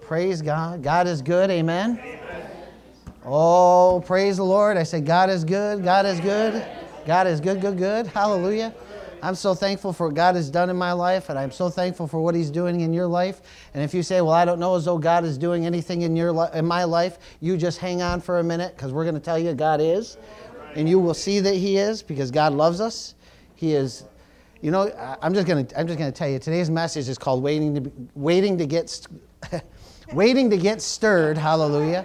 Praise God. God is good. Amen. Oh, praise the Lord. I say God is good. God is good. God is good, good, good. Hallelujah. I'm so thankful for what God has done in my life, and I'm so thankful for what He's doing in your life. And if you say, well, I don't know as though God is doing anything in my life, you just hang on for a minute, because we're going to tell you God is. And you will see that He is, because God loves us. He is. You know, I'm just going to tell you, today's message is called waiting to get stirred. Hallelujah.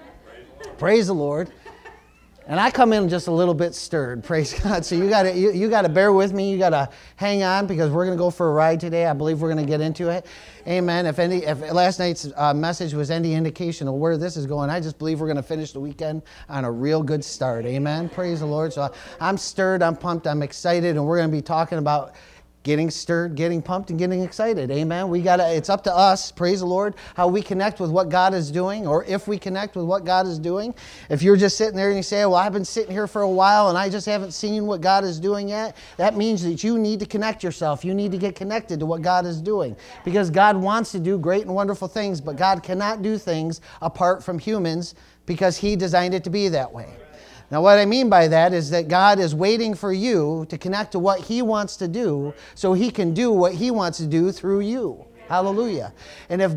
Praise the Lord. And I come in just a little bit stirred, praise God. So you got to bear with me. You got to hang on, because we're going to go for a ride today. I believe we're going to get into it. Amen. If last night's message was any indication of where this is going, I just believe we're going to finish the weekend on a real good start. Amen. Praise the Lord. So I'm stirred, I'm pumped, I'm excited, and we're going to be talking about getting stirred, getting pumped, and getting excited. Amen. It's up to us, praise the Lord, how we connect with what God is doing, or if we connect with what God is doing. If you're just sitting there and you say, well, I've been sitting here for a while and I just haven't seen what God is doing yet, that means that you need to connect yourself. You need to get connected to what God is doing. Because God wants to do great and wonderful things, but God cannot do things apart from humans, because He designed it to be that way. Now, what I mean by that is that God is waiting for you to connect to what He wants to do, so He can do what He wants to do through you. Hallelujah. And if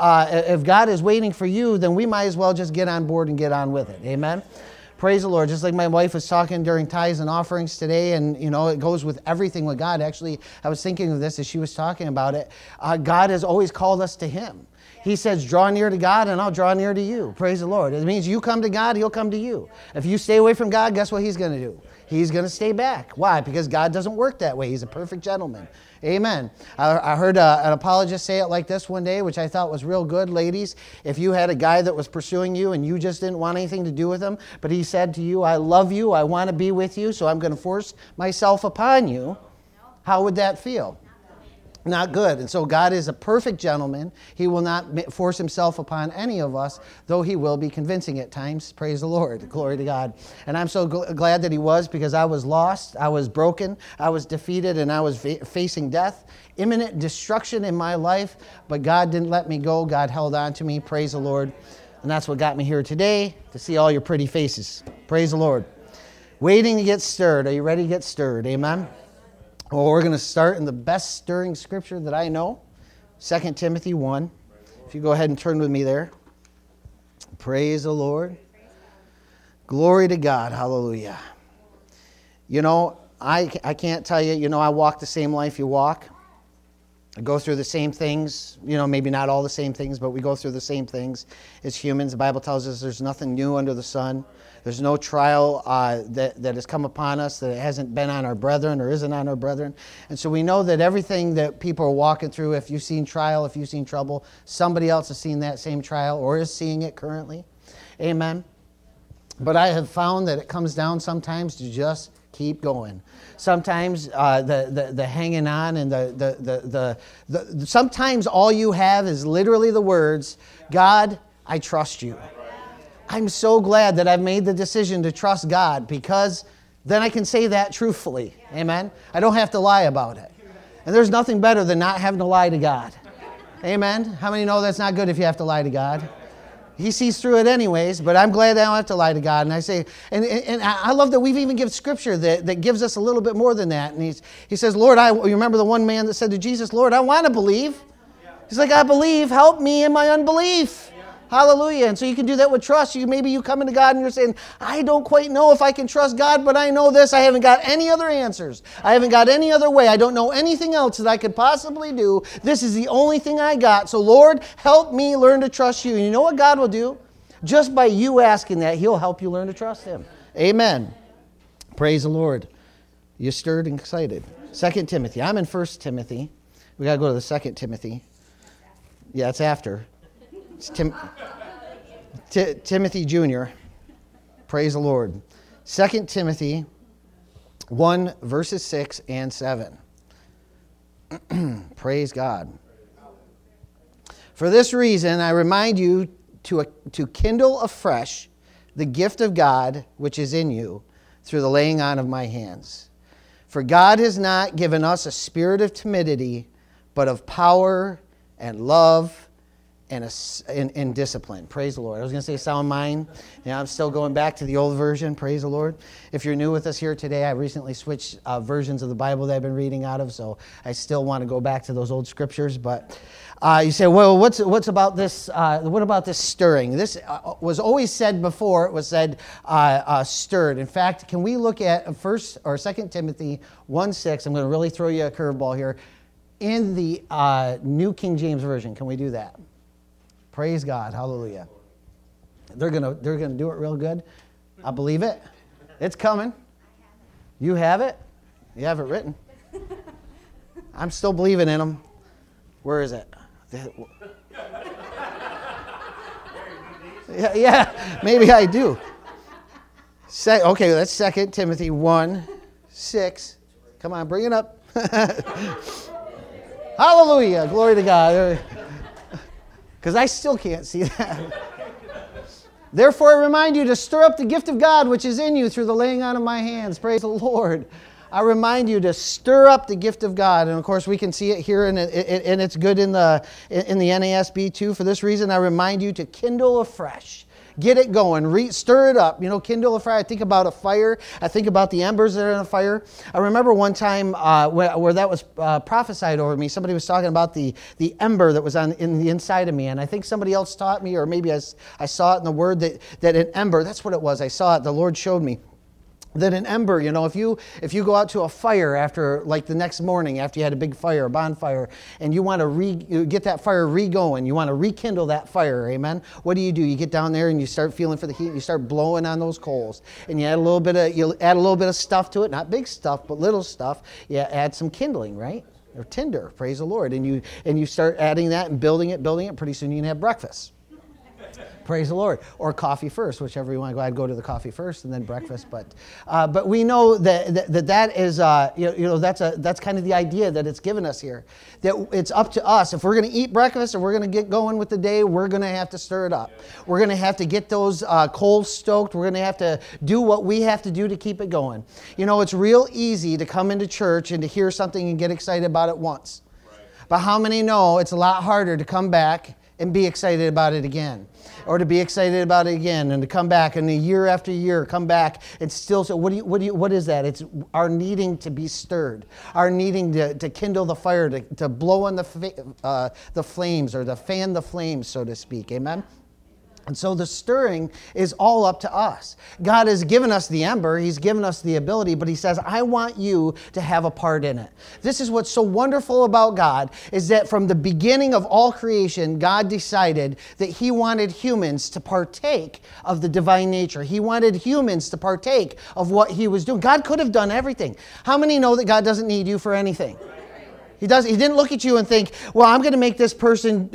God is waiting for you, then we might as well just get on board and get on with it. Amen. Praise the Lord. Just like my wife was talking during tithes and offerings today, and it goes with everything with God. Actually, I was thinking of this as she was talking about it. God has always called us to Him. He says, draw near to God and I'll draw near to you. Praise the Lord. It means you come to God, He'll come to you. If you stay away from God, guess what He's going to do? He's going to stay back. Why? Because God doesn't work that way. He's a perfect gentleman. Amen. I heard an apologist say it like this one day, which I thought was real good. Ladies, if you had a guy that was pursuing you and you just didn't want anything to do with him, but he said to you, I love you, I want to be with you, so I'm going to force myself upon you, how would that feel? Not good. And so God is a perfect gentleman. He will not force Himself upon any of us, though He will be convincing at times. Praise the Lord. Glory to God. And I'm so glad that He was, because I was lost, I was broken, I was defeated, and I was facing death, imminent destruction in my life. But God didn't let me go. God held on to me. Praise the Lord. And that's what got me here today, to see all your pretty faces. Praise the Lord. Waiting to get stirred. Are you ready to get stirred? Amen. Well, we're going to start in the best stirring scripture that I know, 2 Timothy 1. If you go ahead and turn with me there. Praise the Lord. Glory to God. Hallelujah. I can't tell you, I walk the same life you walk. I go through the same things, maybe not all the same things, but we go through the same things as humans. The Bible tells us there's nothing new under the sun. There's no trial that has come upon us that hasn't been on our brethren or isn't on our brethren. And so we know that everything that people are walking through, if you've seen trial, if you've seen trouble, somebody else has seen that same trial or is seeing it currently. Amen. But I have found that it comes down sometimes to just keep going. Sometimes the hanging on, and sometimes all you have is literally the words, God, I trust you. I'm so glad that I've made the decision to trust God, because then I can say that truthfully. Amen. I don't have to lie about it. And there's nothing better than not having to lie to God. Amen. How many know that's not good if you have to lie to God? He sees through it anyways, but I'm glad I don't have to lie to God. And I say, and I love that we've even given scripture that gives us a little bit more than that. And he says, Lord, you remember the one man that said to Jesus, Lord, I want to believe. He's like, I believe, help me in my unbelief. Hallelujah. And so you can do that with trust. Maybe you come into God and you're saying, I don't quite know if I can trust God, but I know this. I haven't got any other answers. I haven't got any other way. I don't know anything else that I could possibly do. This is the only thing I got. So Lord, help me learn to trust you. And you know what God will do? Just by you asking that, He'll help you learn to trust Him. Amen. Praise the Lord. You stirred and excited. 2 Timothy. I'm in 1 Timothy. We got to go to the 2 Timothy. Yeah, it's after. It's Timothy Jr. Praise the Lord. 2 Timothy 1, verses 6 and 7. Praise God. For this reason, I remind you to kindle afresh the gift of God which is in you through the laying on of my hands. For God has not given us a spirit of timidity, but of power and love and discipline. Praise the Lord. I was going to say sound mind. I'm still going back to the old version. Praise the Lord. If you're new with us here today, I recently switched versions of the Bible that I've been reading out of, so I still want to go back to those old scriptures. But you say, well, what's about this? What about this stirring? This was always said before. It was said stirred. In fact, can we look at 1 or 2 Timothy 1:6? I'm going to really throw you a curveball here. In the New King James Version, can we do that? Praise God. Hallelujah. They're gonna do it real good. I believe it. It's coming. You have it? You have it written. I'm still believing in them. Where is it? Yeah, maybe I do. Okay, that's 2 Timothy 1:6. Come on, bring it up. Hallelujah. Glory to God. Because I still can't see that. Therefore, I remind you to stir up the gift of God which is in you through the laying on of my hands. Praise the Lord. I remind you to stir up the gift of God. And of course, we can see it here, and it's good in the NASB too. For this reason, I remind you to kindle afresh. Get it going. Stir it up. Kindle a fire. I think about a fire. I think about the embers that are in a fire. I remember one time where that was prophesied over me. Somebody was talking about the ember that was in the inside of me. And I think somebody else taught me, or maybe I saw it in the Word, that an ember, that's what it was. I saw it. The Lord showed me. That an ember, if you go out to a fire after, like the next morning after you had a big fire, a bonfire, and you want to get that fire re-going, you want to rekindle that fire, amen? What do? You get down there and you start feeling for the heat, and you start blowing on those coals, and you add a little bit of stuff to it, not big stuff, but little stuff. You add some kindling, right? Or tinder, praise the Lord, and you start adding that and building it. Pretty soon you can have breakfast. Praise the Lord. Or coffee first, whichever you want to go. I'd go to the coffee first and then breakfast. But we know that is, that's kind of the idea that it's given us here. That it's up to us. If we're going to eat breakfast or we're going to get going with the day, we're going to have to stir it up. We're going to have to get those coals stoked. We're going to have to do what we have to do to keep it going. It's real easy to come into church and to hear something and get excited about it once. Right. But how many know it's a lot harder to come back and be excited about it again? Or to be excited about it again, and to come back, and a year after year come back and still say, what is that? It's our needing to be stirred, our needing to kindle the fire, to blow on the flames, or to fan the flames, so to speak. Amen? And so the stirring is all up to us. God has given us the ember. He's given us the ability, but He says, I want you to have a part in it. This is what's so wonderful about God, is that from the beginning of all creation, God decided that He wanted humans to partake of the divine nature. He wanted humans to partake of what He was doing. God could have done everything. How many know that God doesn't need you for anything? He didn't look at you and think, well, I'm going to make this person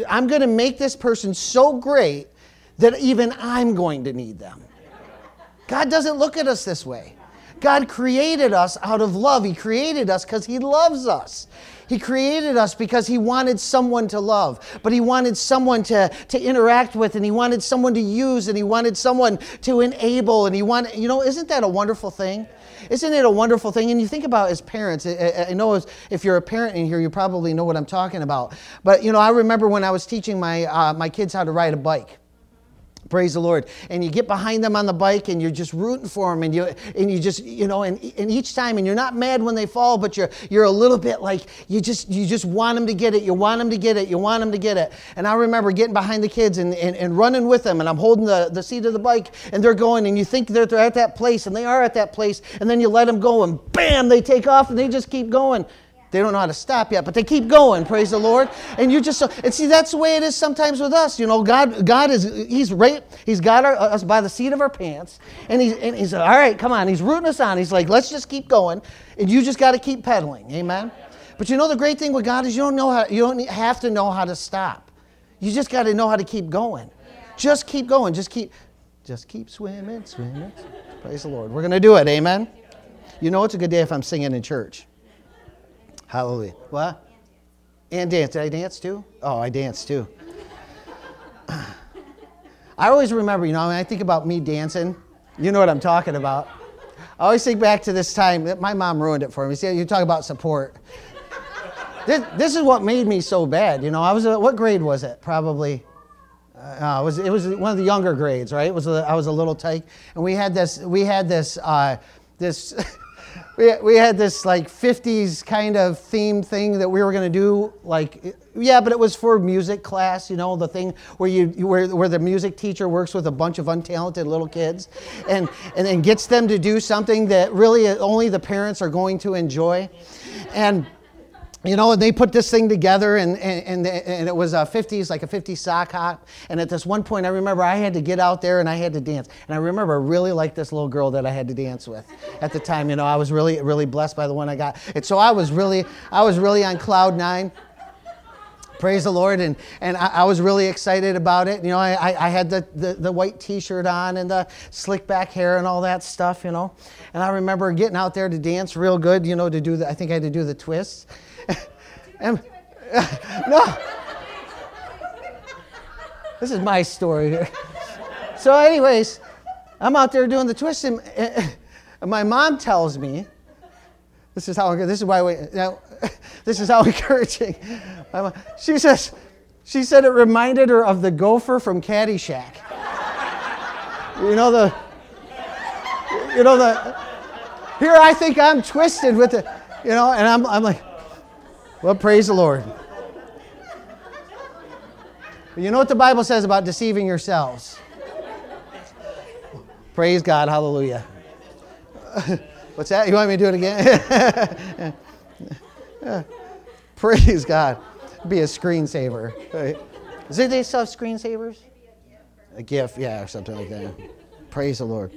so great that even I'm going to need them. God doesn't look at us this way. God created us out of love. He created us because He loves us. He created us because He wanted someone to love, but He wanted someone to interact with, and He wanted someone to use, and He wanted someone to enable, and isn't that a wonderful thing? Isn't it a wonderful thing? And you think about as parents, I know if you're a parent in here, you probably know what I'm talking about. But, I remember when I was teaching my kids how to ride a bike. Praise the Lord. And you get behind them on the bike and you're just rooting for them, and you just and each time, and you're not mad when they fall, but you're a little bit like you just want them to get it. You want them to get it. You want them to get it. And I remember getting behind the kids and running with them, and I'm holding the seat of the bike, and they're going, and you think they're at that place, and they are at that place, and then you let them go, and bam, they take off, and they just keep going. They don't know how to stop yet, but they keep going, praise the Lord. And see, that's the way it is sometimes with us. God He's got us by the seat of our pants, and he's all right, come on. He's rooting us on. He's like, let's just keep going, and you just got to keep pedaling, amen. But the great thing with God is you don't have to know how to stop. You just got to know how to keep going. Just keep going. Just keep swimming. Praise the Lord. We're going to do it, amen. It's a good day if I'm singing in church. Hallelujah. What? And dance. Did I dance too? Oh, I danced too. I always remember, when I think about me dancing, you know what I'm talking about. I always think back to this time that my mom ruined it for me. See, you talk about support. This is what made me so bad. What grade was it? Probably It was one of the younger grades, right? I was a little tyke, and we had this we had this like 50s kind of theme thing that we were going to do, like, yeah, but it was for music class, the thing where the music teacher works with a bunch of untalented little kids and then gets them to do something that really only the parents are going to enjoy. And they put this thing together, and it was a 50s, like a 50s sock hop. And at this one point, I remember I had to get out there and I had to dance. And I remember I really liked this little girl that I had to dance with at the time. I was really, really blessed by the one I got. And so I was really on cloud nine. Praise the Lord, and I was really excited about it. I had the white T-shirt on and the slick back hair and all that stuff. And I remember getting out there to dance real good. To do I think I had to do the twists. And, no, this is my story here. So, anyways, I'm out there doing the twist, and my mom tells me, this is how encouraging. She said it reminded her of the gopher from Caddyshack. Here I think I'm twisted with it, and I'm like, well, praise the Lord. But you know what the Bible says about deceiving yourselves? Praise God, hallelujah. What's that? You want me to do it again? Praise God. Be a screensaver. Is it they still have screensavers? A GIF, yeah, or something like that. Praise the Lord.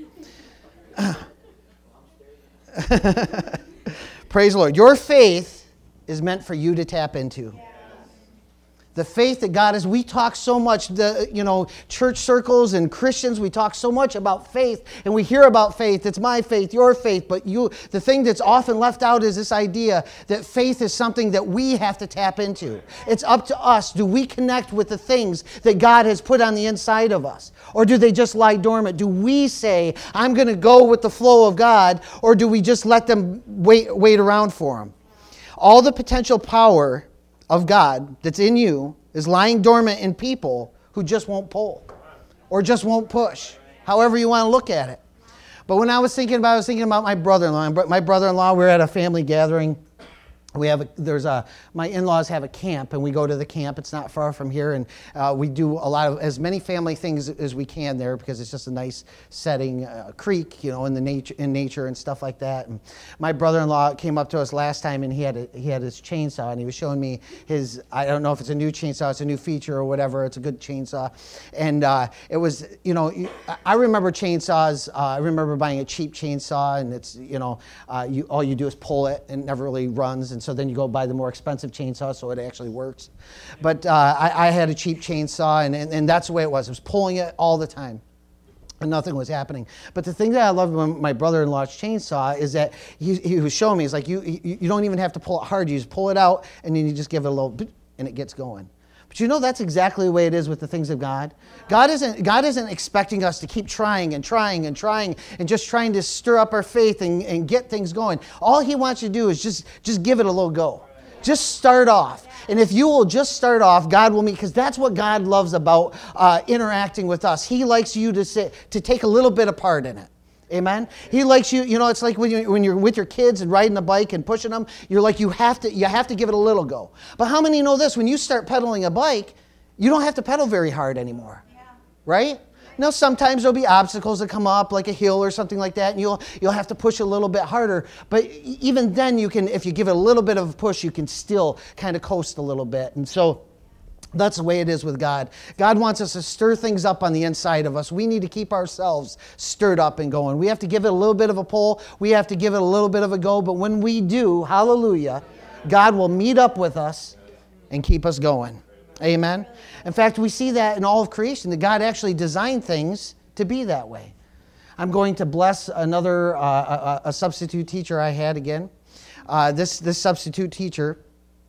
Praise the Lord. Your faith is meant for you to tap into. The faith that God is, we talk so much, church circles and Christians, we talk so much about faith, and we hear about faith. It's my faith, your faith, but the thing that's often left out is this idea that faith is something that we have to tap into. It's up to us. Do we connect with the things that God has put on the inside of us? Or do they just lie dormant? Do we say, I'm going to go with the flow of God, or do we just let them wait around for Him? All the potential power of God that's in you is lying dormant in people who just won't pull or just won't push, however you want to look at it. But when I was thinking about my brother-in-law. My brother-in-law, we're at a family gathering. My in-laws have a camp, and we go to the camp. It's not far from here, and we do a lot of as many family things as we can there because it's just a nice setting, creek, in nature and stuff like that. And my brother-in-law came up to us last time, and he had his chainsaw, and he was showing me his. I don't know if it's a new chainsaw, it's a new feature or whatever. It's a good chainsaw, and it was I remember chainsaws. I remember buying a cheap chainsaw, and it's all you do is pull it, and it never really runs. And so then you go buy the more expensive chainsaw so it actually works. But I had a cheap chainsaw, and that's the way it was. I was pulling it all the time, and nothing was happening. But the thing that I loved about my brother-in-law's chainsaw is that he was showing me, he's like, you don't even have to pull it hard. You just pull it out, and then you just give it a little bit, and it gets going. But that's exactly the way it is with the things of God. God isn't expecting us to keep trying and trying and trying and just trying to stir up our faith and get things going. All He wants you to do is just give it a little go. Just start off. And if you will just start off, God will meet, because that's what God loves about interacting with us. He likes you to take a little bit of part in it. Amen. He likes you. It's like when you're with your kids and riding a bike and pushing them. You're like you have to give it a little go. But how many know this? When you start pedaling a bike, you don't have to pedal very hard anymore, right? Now sometimes there'll be obstacles that come up, like a hill or something like that, and you'll have to push a little bit harder. But even then, you can, if you give it a little bit of a push, you can still kind of coast a little bit. And so that's the way it is with God. God wants us to stir things up on the inside of us. We need to keep ourselves stirred up and going. We have to give it a little bit of a pull. We have to give it a little bit of a go. But when we do, hallelujah, God will meet up with us and keep us going. Amen. In fact, we see that in all of creation, that God actually designed things to be that way. I'm going to bless another a substitute teacher I had again. This substitute teacher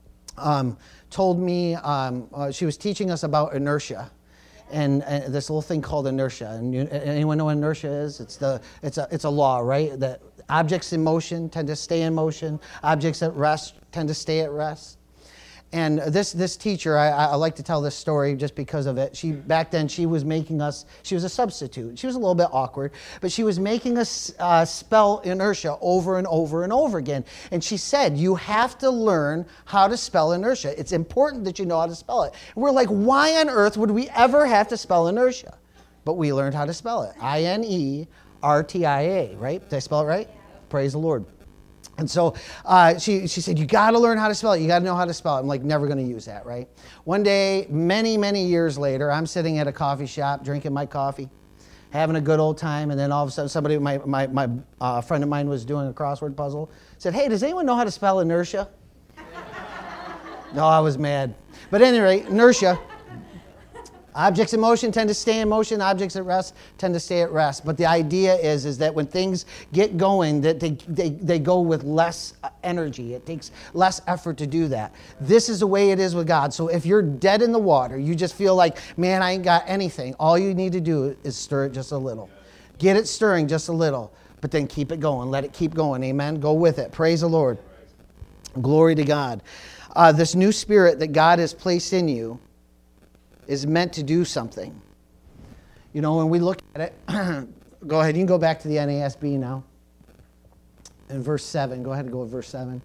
told me, she was teaching us about inertia, and this little thing called inertia. And anyone know what inertia is? It's a law, right? That objects in motion tend to stay in motion. Objects at rest tend to stay at rest. And this teacher, I like to tell this story just because of it. Back then she was making us, she was a substitute. She was a little bit awkward, but she was making us spell inertia over and over and over again. And she said, you have to learn how to spell inertia. It's important that you know how to spell it. And we're like, why on earth would we ever have to spell inertia? But we learned how to spell it. I-N-E-R-T-I-A, right? Did I spell it right? Praise the Lord. And so she said, you got to learn how to spell it. You got to know how to spell it. I'm like, never going to use that, right? One day, many, many years later, I'm sitting at a coffee shop, drinking my coffee, having a good old time, and then all of a sudden, somebody, my friend of mine was doing a crossword puzzle, said, hey, does anyone know how to spell inertia? No, I was mad. But anyway, inertia. Objects in motion tend to stay in motion. Objects at rest tend to stay at rest. But the idea is that when things get going, that they go with less energy. It takes less effort to do that. This is the way it is with God. So if you're dead in the water, you just feel like, man, I ain't got anything. All you need to do is stir it just a little. Get it stirring just a little, but then keep it going. Let it keep going. Amen. Go with it. Praise the Lord. Glory to God. This new spirit that God has placed in you is meant to do something. You know, when we look at it, go ahead, you can go back to the NASB now. In verse 7, go ahead and go with verse 7.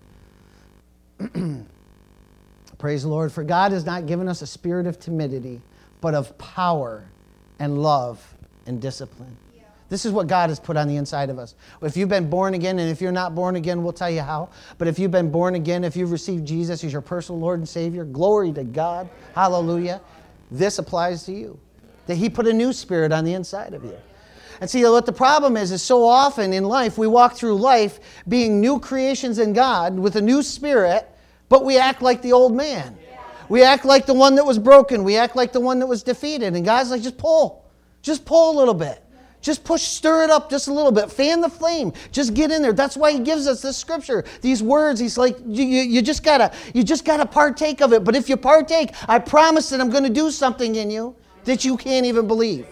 Praise the Lord. For God has not given us a spirit of timidity, but of power and love and discipline. Yeah. This is what God has put on the inside of us. If you've been born again, and if you're not born again, we'll tell you how. But if you've been born again, if you've received Jesus as your personal Lord and Savior, glory to God. Hallelujah. This applies to you. That He put a new spirit on the inside of you. And see, what the problem is so often in life, we walk through life being new creations in God with a new spirit, but we act like the old man. We act like the one that was broken. We act like the one that was defeated. And God's like, just pull. Just pull a little bit. Just push, stir it up just a little bit. Fan the flame. Just get in there. That's why He gives us this scripture, these words. He's like, you just gotta partake of it. But if you partake, I promise that I'm going to do something in you that you can't even believe.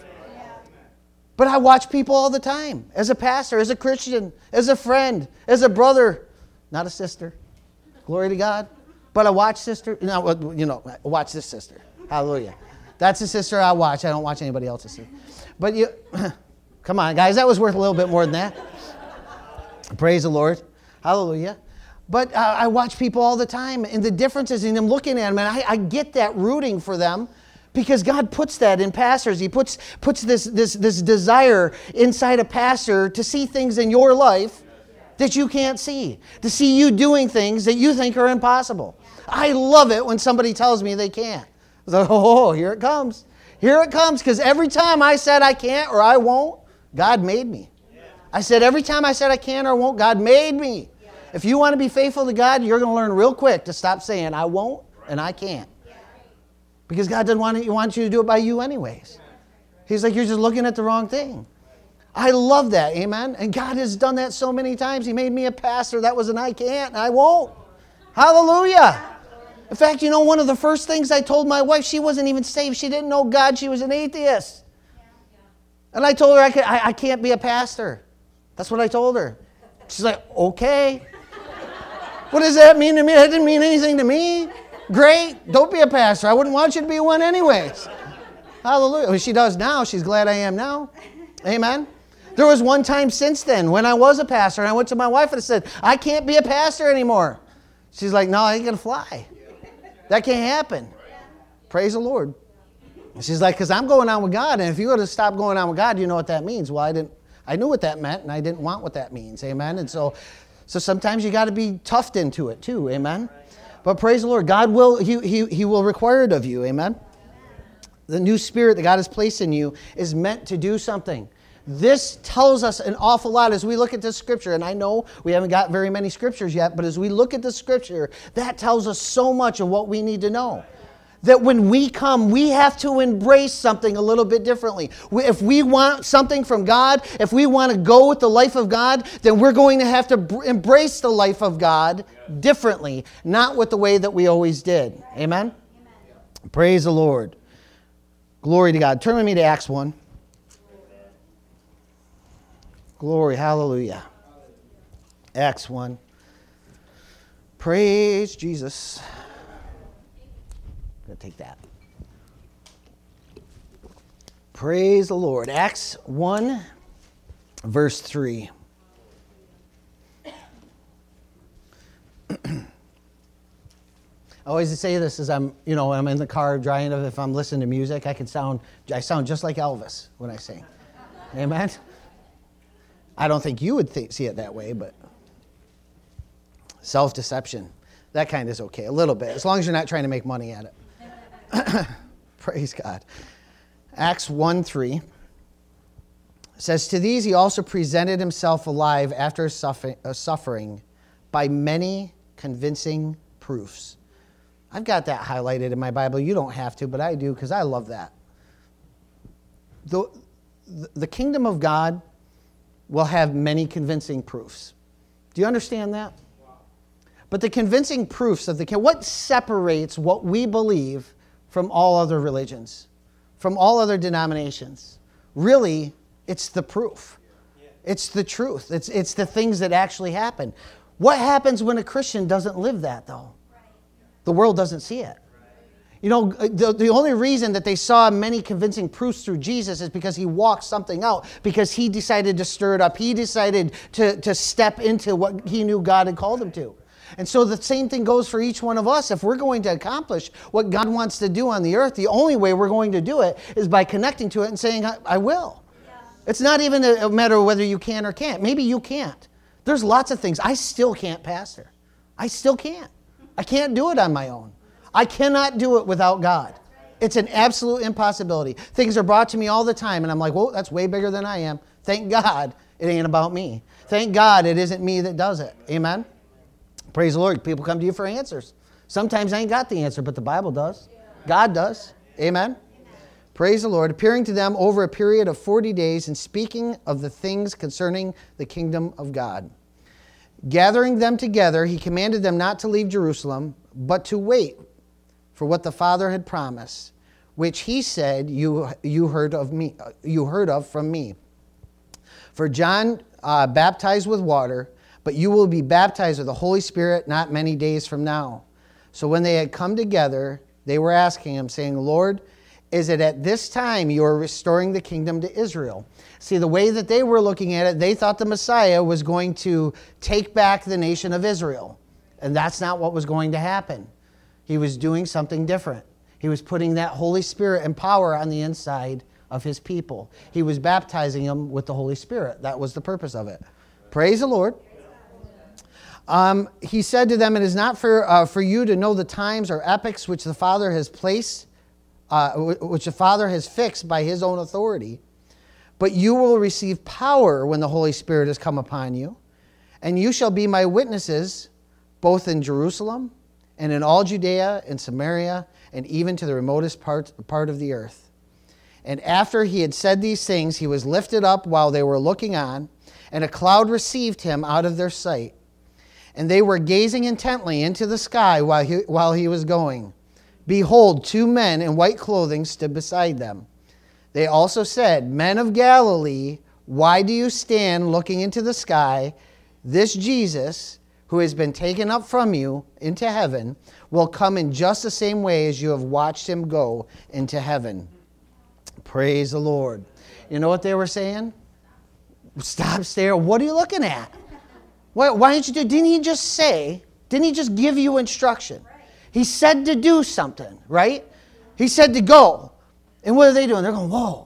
But I watch people all the time, as a pastor, as a Christian, as a friend, as a brother, not a sister. Glory to God. But I watch sister. I watch this sister. Hallelujah. That's a sister I watch. I don't watch anybody else's sister. But you. Come on, guys, that was worth a little bit more than that. Praise the Lord. Hallelujah. But I watch people all the time, and the difference is in them looking at them, and I get that rooting for them because God puts that in pastors. He puts this desire inside a pastor to see things in your life that you can't see, to see you doing things that you think are impossible. I love it when somebody tells me they can't. I was like, oh, here it comes. Here it comes, because every time I said I can't or I won't, God made me. I said every time I said I can't or won't, God made me. If you want to be faithful to God, you're going to learn real quick to stop saying I won't and I can't. Because God doesn't want you to do it by you anyways. He's like, you're just looking at the wrong thing. I love that, amen? And God has done that so many times. He made me a pastor. That was an I can't and I won't. Hallelujah. In fact, one of the first things I told my wife, she wasn't even saved. She didn't know God. She was an atheist. And I told her I can't be a pastor. That's what I told her. She's like, okay. What does that mean to me? That didn't mean anything to me. Great. Don't be a pastor. I wouldn't want you to be one anyways. Hallelujah. Well, she does now. She's glad I am now. Amen. There was one time since then when I was a pastor and I went to my wife and I said, I can't be a pastor anymore. She's like, no, I ain't going to fly. That can't happen. Praise the Lord. She's like, because I'm going on with God, and if you go to stop going on with God, you know what that means. Well, I knew what that meant, and I didn't want what that means. Amen. And so sometimes you got to be toughed into it too. Amen. But praise the Lord, God will He will require it of you. Amen. The new spirit that God has placed in you is meant to do something. This tells us an awful lot as we look at this scripture. And I know we haven't got very many scriptures yet, but as we look at the scripture, that tells us so much of what we need to know. That when we come, we have to embrace something a little bit differently. If we want something from God, if we want to go with the life of God, then we're going to have to embrace the life of God differently, not with the way that we always did. Amen? Amen. Praise the Lord. Glory to God. Turn with me to Acts 1. Glory, hallelujah. Acts 1. Praise Jesus. going to take that. Praise the Lord. Acts 1, verse 3. I always say this as I'm in the car driving. If I'm listening to music, I sound just like Elvis when I sing. Amen? I don't think you would see it that way, but self-deception, that kind is okay, a little bit, as long as you're not trying to make money at it. Praise God. Acts 1:3 says, "To these he also presented himself alive after suffering by many convincing proofs." I've got that highlighted in my Bible. You don't have to, but I do because I love that. The kingdom of God will have many convincing proofs. Do you understand that? But the convincing proofs of what separates what we believe from all other religions, from all other denominations? Really, it's the proof. It's the truth. It's the things that actually happen. What happens when a Christian doesn't live that, though? The world doesn't see it. You know, the only reason that they saw many convincing proofs through Jesus is because he walked something out, because he decided to stir it up. He decided to step into what he knew God had called him to. And so the same thing goes for each one of us. If we're going to accomplish what God wants to do on the earth, the only way we're going to do it is by connecting to it and saying, I will. Yeah. It's not even a matter of whether you can or can't. Maybe you can't. There's lots of things. I still can't pastor. I still can't. I can't do it on my own. I cannot do it without God. It's an absolute impossibility. Things are brought to me all the time, and I'm like, whoa, that's way bigger than I am. Thank God it ain't about me. Thank God it isn't me that does it. Amen? Praise the Lord. People come to you for answers. Sometimes I ain't got the answer, but the Bible does. God does. Amen? Praise the Lord. Appearing to them over a period of 40 days and speaking of the things concerning the kingdom of God. Gathering them together, he commanded them not to leave Jerusalem, but to wait for what the Father had promised, which he said, you heard of from me. For John baptized with water, but you will be baptized with the Holy Spirit not many days from now. So when they had come together, they were asking him, saying, Lord, is it at this time you are restoring the kingdom to Israel? See, the way that they were looking at it, they thought the Messiah was going to take back the nation of Israel. And that's not what was going to happen. He was doing something different. He was putting that Holy Spirit and power on the inside of his people. He was baptizing them with the Holy Spirit. That was the purpose of it. Praise the Lord. He said to them, it is not for you to know the times or epochs which the Father has placed, which the Father has fixed by his own authority. But you will receive power when the Holy Spirit has come upon you. And you shall be my witnesses both in Jerusalem and in all Judea and Samaria and even to the remotest part of the earth. And after he had said these things, he was lifted up while they were looking on, and a cloud received him out of their sight. And they were gazing intently into the sky while he was going. Behold, 2 men in white clothing stood beside them. They also said, Men of Galilee, why do you stand looking into the sky? This Jesus, who has been taken up from you into heaven, will come in just the same way as you have watched him go into heaven. Praise the Lord. You know what they were saying? Stop staring. What are you looking at? Why didn't you do? Didn't he just give you instruction? He said to do something, right? He said to go. And what are they doing? They're going, whoa.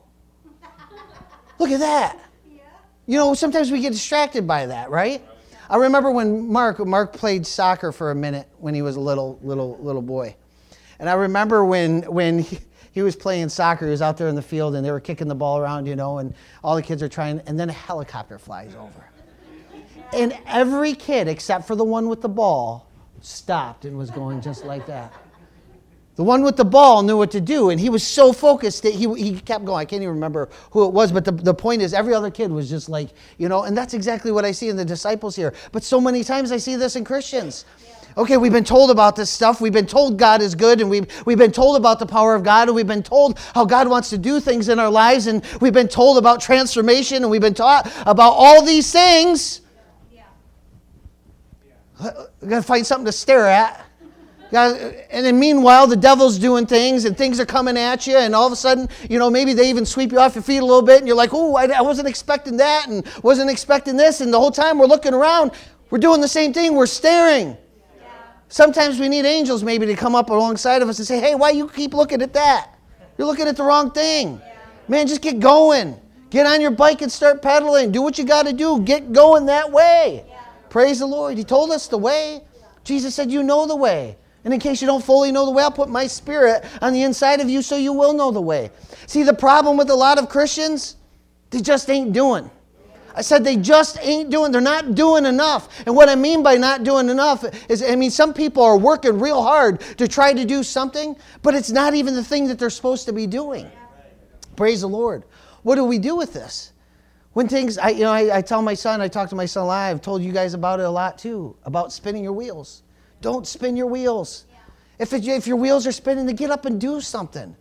Look at that. You know, sometimes we get distracted by that, right? I remember when Mark played soccer for a minute when he was a little boy. And I remember when he was playing soccer, he was out there in the field and they were kicking the ball around, you know, and all the kids are trying, and then a helicopter flies over. And every kid, except for the one with the ball, stopped and was going just like that. The one with the ball knew what to do, and he was so focused that he kept going. I can't even remember who it was, but the point is every other kid was just like, you know, and that's exactly what I see in the disciples here. But so many times I see this in Christians. Okay, we've been told about this stuff. We've been told God is good, and we've been told about the power of God, and we've been told how God wants to do things in our lives, and we've been told about transformation, and we've been taught about all these things. We've got to find something to stare at. And then meanwhile, the devil's doing things and things are coming at you, and all of a sudden, maybe they even sweep you off your feet a little bit, and you're like, oh, I wasn't expecting that and wasn't expecting this, and the whole time we're looking around, we're doing the same thing, we're staring. Yeah. Sometimes we need angels maybe to come up alongside of us and say, hey, why you keep looking at that? You're looking at the wrong thing. Yeah. Man, just get going. Get on your bike and start pedaling. Do what you got to do. Get going that way. Yeah. Praise the Lord. He told us the way. Jesus said, you know the way. And in case you don't fully know the way, I'll put my Spirit on the inside of you so you will know the way. See, the problem with a lot of Christians, they just ain't doing. I said they just ain't doing. They're not doing enough. And what I mean by not doing enough is, some people are working real hard to try to do something, but it's not even the thing that they're supposed to be doing. Praise the Lord. What do we do with this? When things, I tell my son, I talk to my son a lot, I've told you guys about it a lot too, about spinning your wheels. Don't spin your wheels. Yeah. If your wheels are spinning, then get up and do something.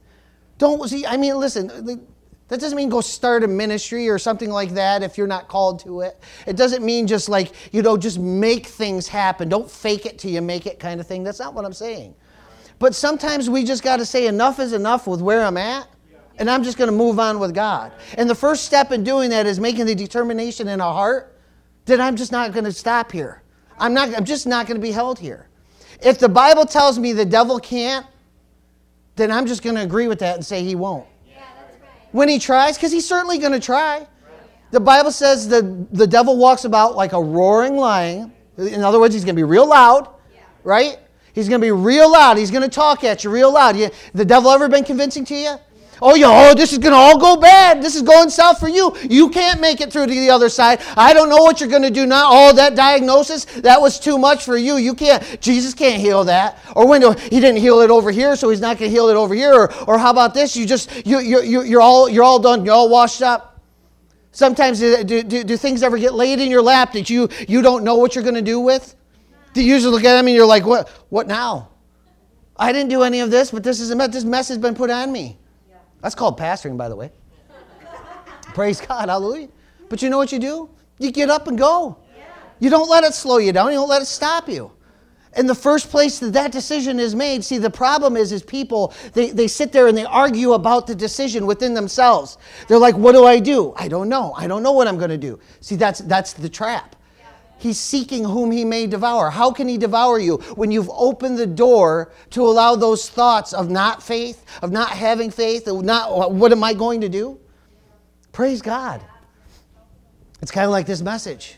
Listen, that doesn't mean go start a ministry or something like that if you're not called to it. It doesn't mean just just make things happen. Don't fake it till you make it kind of thing. That's not what I'm saying. But sometimes we just got to say enough is enough with where I'm at, and I'm just going to move on with God. And the first step in doing that is making the determination in our heart that I'm just not going to stop here. I'm just not going to be held here. If the Bible tells me the devil can't, then I'm just going to agree with that and say he won't. Yeah, that's right. When he tries, because he's certainly going to try. Right. The Bible says the devil walks about like a roaring lion. In other words, he's going to be real loud, right? He's going to be real loud. He's going to talk at you real loud. The devil ever been convincing to you? This is going to all go bad. This is going south for you. You can't make it through to the other side. I don't know what you're going to do now. Oh, that diagnosis, that was too much for you. You can't. Jesus can't heal that. Or he didn't heal it over here, so he's not going to heal it over here. Or how about this? You're all done. You're all washed up. Sometimes do things ever get laid in your lap that you don't know what you're going to do with? Do you usually look at them and you're like, what now? I didn't do any of this, but this mess has been put on me. That's called pastoring, by the way. Praise God, hallelujah. But you know what you do? You get up and go. You don't let it slow you down. You don't let it stop you. And the first place that decision is made, see, the problem is people, they sit there and they argue about the decision within themselves. They're like, what do? I don't know. I don't know what I'm going to do. See, that's the trap. He's seeking whom he may devour. How can he devour you? When you've opened the door to allow those thoughts of not faith, of not having faith, of not what am I going to do? Praise God. It's kind of like this message.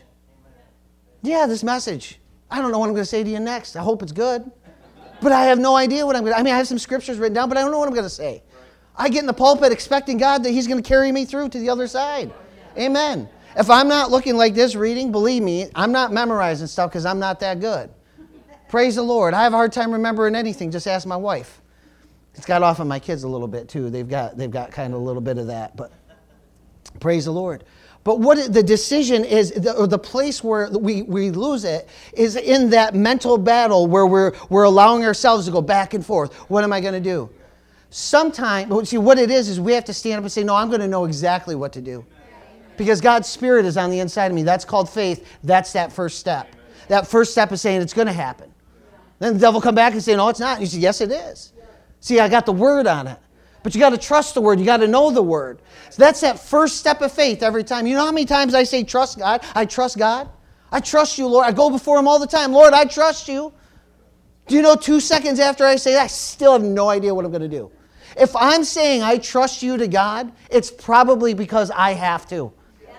Yeah, this message. I don't know what I'm going to say to you next. I hope it's good. But I have no idea what I'm going to... I have some scriptures written down, but I don't know what I'm going to say. I get in the pulpit expecting God that he's going to carry me through to the other side. Amen. If I'm not looking like this reading, believe me, I'm not memorizing stuff because I'm not that good. Praise the Lord. I have a hard time remembering anything. Just ask my wife. It's got off on my kids a little bit too. They've got kind of a little bit of that. But praise the Lord. But what the decision is, or the place where we lose it, is in that mental battle where we're allowing ourselves to go back and forth. What am I going to do? Sometimes, see, what it is we have to stand up and say, no, I'm going to know exactly what to do. Because God's Spirit is on the inside of me. That's called faith. That's that first step. Amen. That first step is saying it's going to happen. Then the devil will come back and say, no, it's not. And you say, yes, it is. See, I got the word on it. But you got to trust the word. You got to know the word. So that's that first step of faith every time. You know how many times I say trust God? I trust God. I trust you, Lord. I go before him all the time. Lord, I trust you. Do you know 2 seconds after I say that, I still have no idea what I'm going to do. If I'm saying I trust you to God, it's probably because I have to.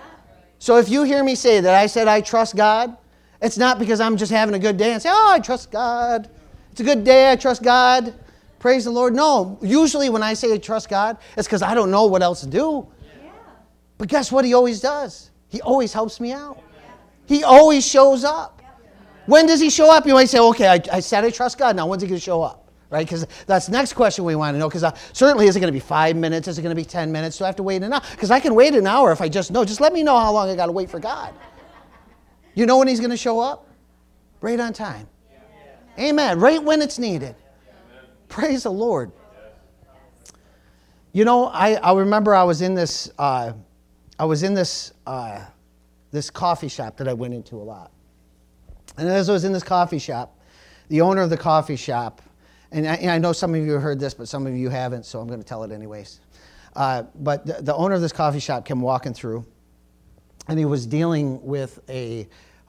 So if you hear me say that I said I trust God, it's not because I'm just having a good day and say, oh, I trust God. It's a good day, I trust God. Praise the Lord. No, usually when I say I trust God, it's because I don't know what else to do. Yeah. But guess what he always does? He always helps me out. He always shows up. When does he show up? You might say, okay, I said I trust God. Now when's he going to show up? Right? Because that's the next question we want to know. Because certainly, is it going to be 5 minutes? Is it going to be 10 minutes? Do I have to wait an hour? Because I can wait an hour if I just know. Just let me know how long I got to wait for God. You know when he's going to show up? Right on time. Amen. Right when it's needed. Praise the Lord. You know, I remember I was in this this coffee shop that I went into a lot. And as I was in this coffee shop, the owner of the coffee shop, and I know some of you have heard this, but some of you haven't, so I'm going to tell it anyways. But the owner of this coffee shop came walking through, and he was dealing with a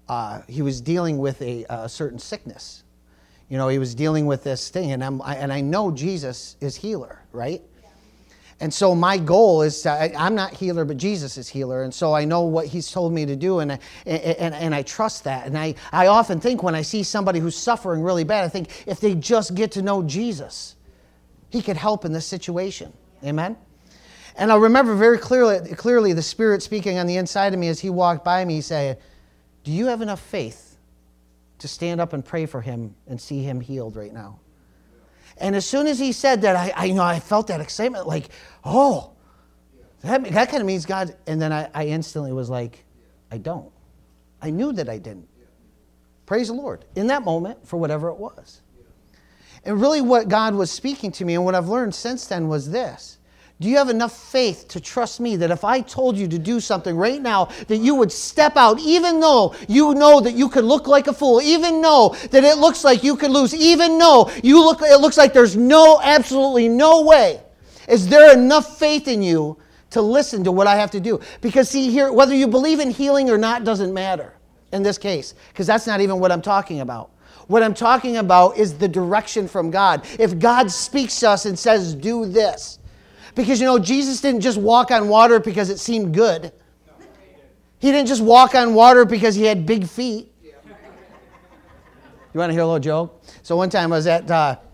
certain sickness. You know, he was dealing with this thing, and I know Jesus is healer, right? And so my goal is I'm not healer, but Jesus is healer. And so I know what he's told me to do, and I trust that. And I often think when I see somebody who's suffering really bad, I think if they just get to know Jesus, he could help in this situation. Amen? And I remember very clearly the Spirit speaking on the inside of me as he walked by me, saying, do you have enough faith to stand up and pray for him and see him healed right now? And as soon as he said that, I felt that excitement, like, oh, that kind of means God. And then I instantly was like, I don't. I knew that I didn't. Praise the Lord. In that moment, for whatever it was. And really what God was speaking to me, and what I've learned since then, was this. Do you have enough faith to trust me that if I told you to do something right now, that you would step out, even though you know that you could look like a fool, even though that it looks like you could lose, even though it looks like there's absolutely no way. Is there enough faith in you to listen to what I have to do? Because see here, whether you believe in healing or not doesn't matter in this case, because that's not even what I'm talking about. What I'm talking about is the direction from God. If God speaks to us and says, do this. Because, Jesus didn't just walk on water because it seemed good. He didn't just walk on water because he had big feet. You want to hear a little joke? So one time I was at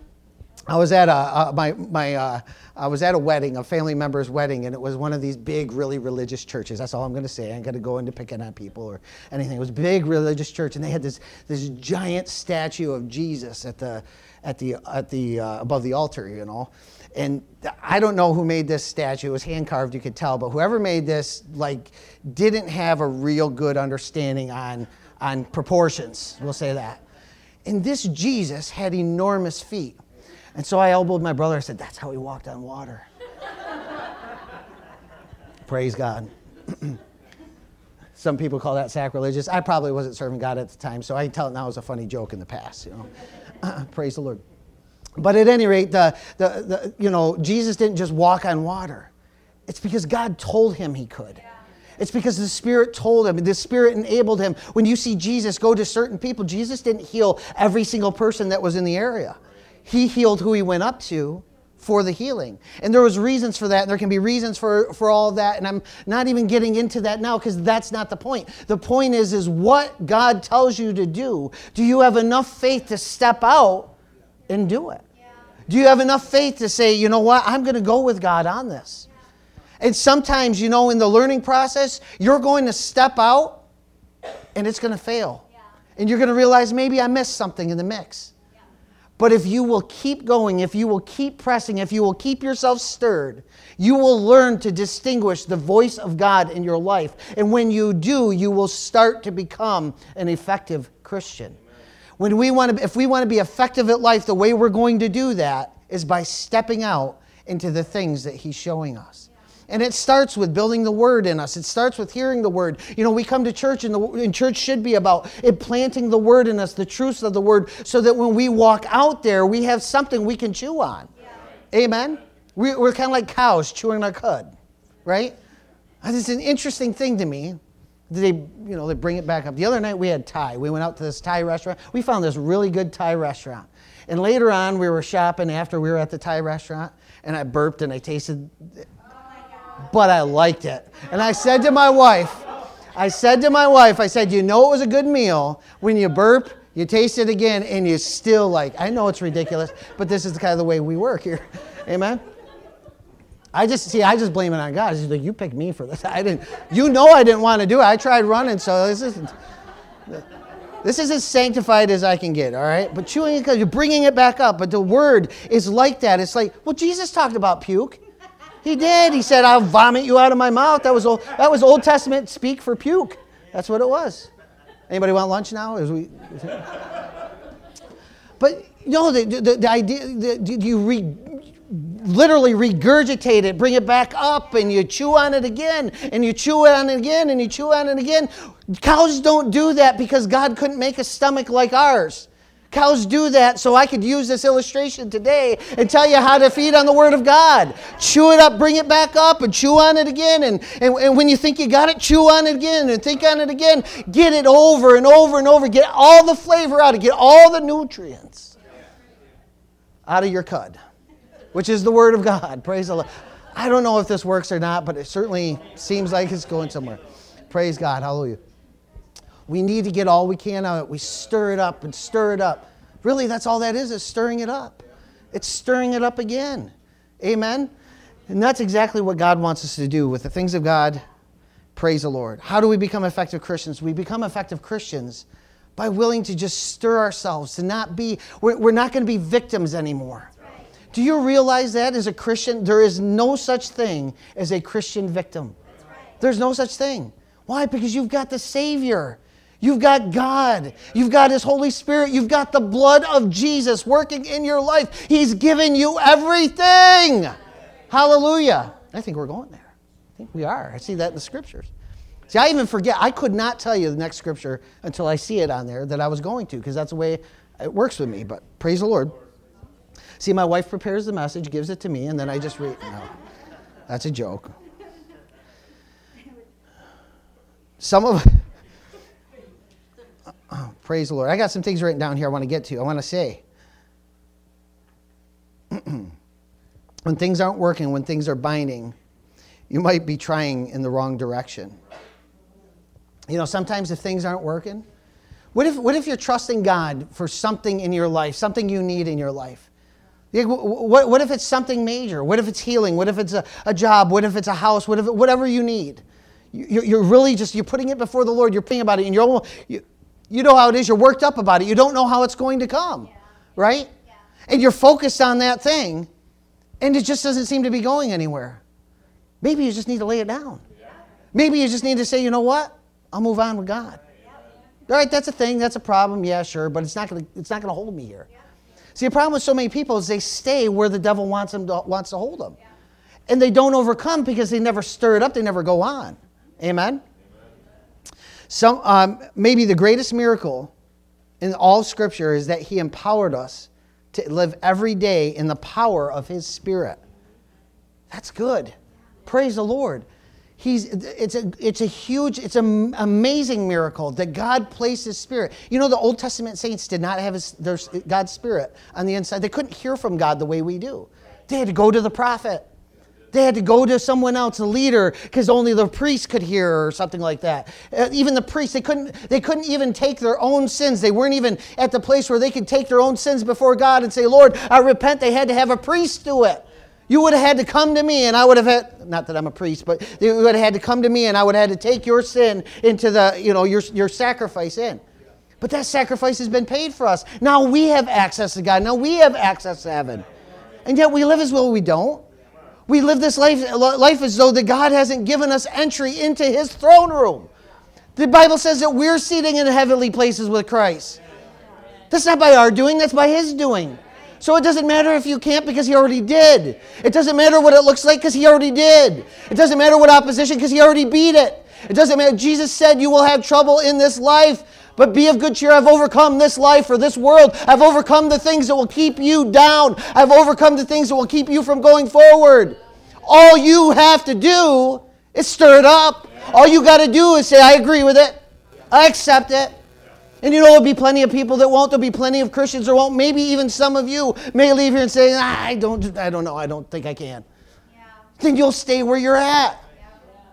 a wedding, a family member's wedding, and it was one of these big, really religious churches. That's all I'm going to say. I ain't going to go into picking on people or anything. It was a big religious church, and they had this giant statue of Jesus at the above the altar, And I don't know who made this statue. It was hand carved, you could tell. But whoever made this, didn't have a real good understanding on proportions. We'll say that. And this Jesus had enormous feet. And so I elbowed my brother. I said, that's how he walked on water. Praise God. Some people call that sacrilegious. I probably wasn't serving God at the time, so I can tell it now as a funny joke in the past. Praise the Lord. But at any rate, Jesus didn't just walk on water. It's because God told him he could. It's because the Spirit told him. The Spirit enabled him. When you see Jesus go to certain people, Jesus didn't heal every single person that was in the area. He healed who he went up to for the healing. And there was reasons for that. And there can be reasons for all of that. And I'm not even getting into that now because that's not the point. The point is what God tells you to do. Do you have enough faith to step out and do it? Do you have enough faith to say, you know what, I'm going to go with God on this? And sometimes, in the learning process, you're going to step out and it's going to fail. And you're going to realize maybe I missed something in the mix. But if you will keep going, if you will keep pressing, if you will keep yourself stirred, you will learn to distinguish the voice of God in your life. And when you do, you will start to become an effective Christian. If we want to be effective at life, the way we're going to do that is by stepping out into the things that he's showing us. And it starts with building the Word in us. It starts with hearing the Word. We come to church, and church should be about implanting the Word in us, the truths of the Word, so that when we walk out there, we have something we can chew on. Yeah. Amen? We're kind of like cows chewing our cud, right? It's an interesting thing to me. They bring it back up. The other night we had Thai. We went out to this Thai restaurant. We found this really good Thai restaurant. And later on, we were shopping after we were at the Thai restaurant, and I burped and I tasted it. But I liked it. And I said to my wife, I said, it was a good meal when you burp, you taste it again, and you still I know it's ridiculous, but this is the kind of the way we work here. Amen? I just blame it on God. He's like, you picked me for this. I didn't want to do it. I tried running, so this is as sanctified as I can get, all right? But chewing it, because you're bringing it back up. But the Word is like that. It's like, well, Jesus talked about puke. He did. He said, I'll vomit you out of my mouth. That was Old Testament speak for puke. That's what it was. Anybody want lunch now? But, the idea, you literally regurgitate it, bring it back up, and you chew on it again, and you chew on it again, and you chew on it again. Cows don't do that because God couldn't make a stomach like ours. Cows do that so I could use this illustration today and tell you how to feed on the Word of God. Chew it up, bring it back up, and chew on it again. And when you think you got it, chew on it again and think on it again. Get it over and over and over. Get all the flavor out of it. Get all the nutrients out of your cud, which is the Word of God. Praise the Lord. I don't know if this works or not, but it certainly seems like it's going somewhere. Praise God. Hallelujah. We need to get all we can out of it. We stir it up and stir it up. Really, that's all that is stirring it up. It's stirring it up again. Amen? And that's exactly what God wants us to do with the things of God. Praise the Lord. How do we become effective Christians? We become effective Christians by willing to just stir ourselves, to not be, we're not going to be victims anymore. Do you realize that as a Christian, there is no such thing as a Christian victim? There's no such thing. Why? Because you've got the Savior. You've got God. You've got His Holy Spirit. You've got the blood of Jesus working in your life. He's given you everything. Hallelujah. I think we're going there. I think we are. I see that in the Scriptures. See, I even forget. I could not tell you the next Scripture until I see it on there that I was going to, because that's the way it works with me. But praise the Lord. See, my wife prepares the message, gives it to me, and then I just read. No, that's a joke. Praise the Lord. I got some things written down here I want to get to. I want to say, when things aren't working, when things are binding, you might be trying in the wrong direction. You know, sometimes if things aren't working, what if you're trusting God for something in your life, something you need in your life? What if it's something major? What if it's healing? What if it's a job? What if it's a house? Whatever you need. You're really you're putting it before the Lord. You're praying about it. And you know how it is. You're worked up about it. You don't know how it's going to come. Right? Yeah. And you're focused on that thing. And it just doesn't seem to be going anywhere. Maybe you just need to lay it down. Yeah. Maybe you just need to say, you know what? I'll move on with God. Yeah. All right, that's a thing. That's a problem. Yeah, sure. But it's not going to hold me here. Yeah. See, the problem with so many people is they stay where the devil wants to hold them. Yeah. And they don't overcome because they never stir it up. They never go on. Amen? Maybe the greatest miracle in all of Scripture is that He empowered us to live every day in the power of His Spirit. That's good. Praise the Lord. It's an amazing miracle that God placed His Spirit. You know, the Old Testament saints did not have God's Spirit on the inside. They couldn't hear from God the way we do. They had to go to the prophet. They had to go to someone else, a leader, because only the priest could hear or something like that. Even the priests, they couldn't even take their own sins. They weren't even at the place where they could take their own sins before God and say, Lord, I repent. They had to have a priest do it. You would have had to come to me, and I would have had, not that I'm a priest, but you would have had to come to me, and I would have had to take your sin into your sacrifice in. But that sacrifice has been paid for us. Now we have access to God. Now we have access to heaven. And yet we live as though we don't. We live this life as though that God hasn't given us entry into His throne room. The Bible says that we're seated in heavenly places with Christ. That's not by our doing, that's by His doing. So it doesn't matter if you can't because He already did. It doesn't matter what it looks like because He already did. It doesn't matter what opposition because He already beat it. It doesn't matter. Jesus said you will have trouble in this life, but be of good cheer. I've overcome this life or this world. I've overcome the things that will keep you down. I've overcome the things that will keep you from going forward. All you have to do is stir it up. All you got to do is say, I agree with it. I accept it. And you know, there'll be plenty of people that won't. There'll be plenty of Christians that won't. Maybe even some of you may leave here and say, I don't know. I don't think I can. Yeah. Then you'll stay where you're at. Yeah.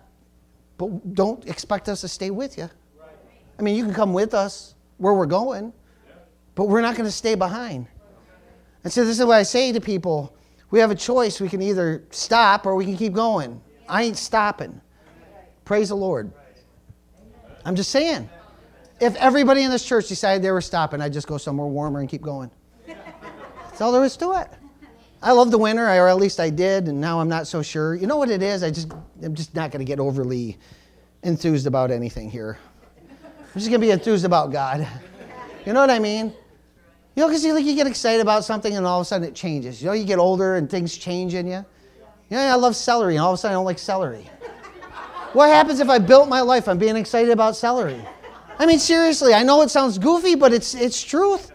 But don't expect us to stay with you. I mean, you can come with us where we're going, but we're not going to stay behind. And so this is what I say to people. We have a choice. We can either stop or we can keep going. I ain't stopping. Praise the Lord. I'm just saying. If everybody in this church decided they were stopping, I'd just go somewhere warmer and keep going. That's all there is to it. I love the winter, or at least I did, and now I'm not so sure. You know what it is? I'm just not going to get overly enthused about anything here. I'm just going to be enthused about God. You know what I mean? You know, because you get excited about something and all of a sudden it changes. You know, you get older and things change in you. You know, I love celery and all of a sudden I don't like celery. What happens if I built my life on being excited about celery? I mean, seriously, I know it sounds goofy, but it's truth.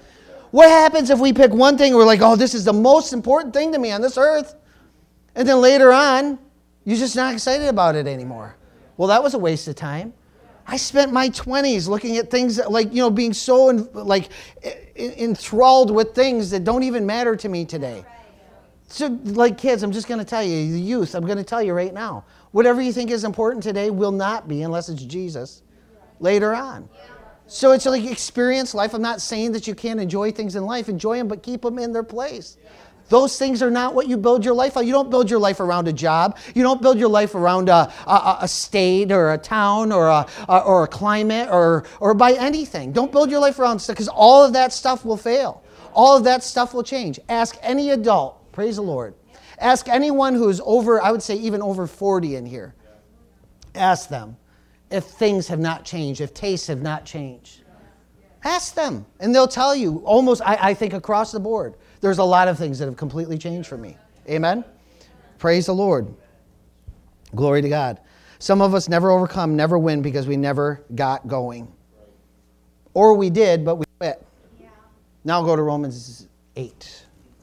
What happens if we pick one thing and we're like, oh, this is the most important thing to me on this earth? And then later on, you're just not excited about it anymore. Well, that was a waste of time. I spent my 20s looking at things that, like, being so enthralled with things that don't even matter to me today. So, like kids, I'm just going to tell you, the youth, I'm going to tell you right now, whatever you think is important today will not be, unless it's Jesus, later on. So it's like experience life. I'm not saying that you can't enjoy things in life. Enjoy them, but keep them in their place. Those things are not what you build your life on. You don't build your life around a job. You don't build your life around a state or a town or a climate or by anything. Don't build your life around stuff, because all of that stuff will fail. All of that stuff will change. Ask any adult, praise the Lord. Ask anyone who's over, I would say even over 40 in here. Ask them if things have not changed, if tastes have not changed. Ask them, and they'll tell you almost, I think across the board, there's a lot of things that have completely changed for me. Amen? Praise the Lord. Glory to God. Some of us never overcome, never win, because we never got going. Or we did, but we quit. Yeah. Now go to Romans 8.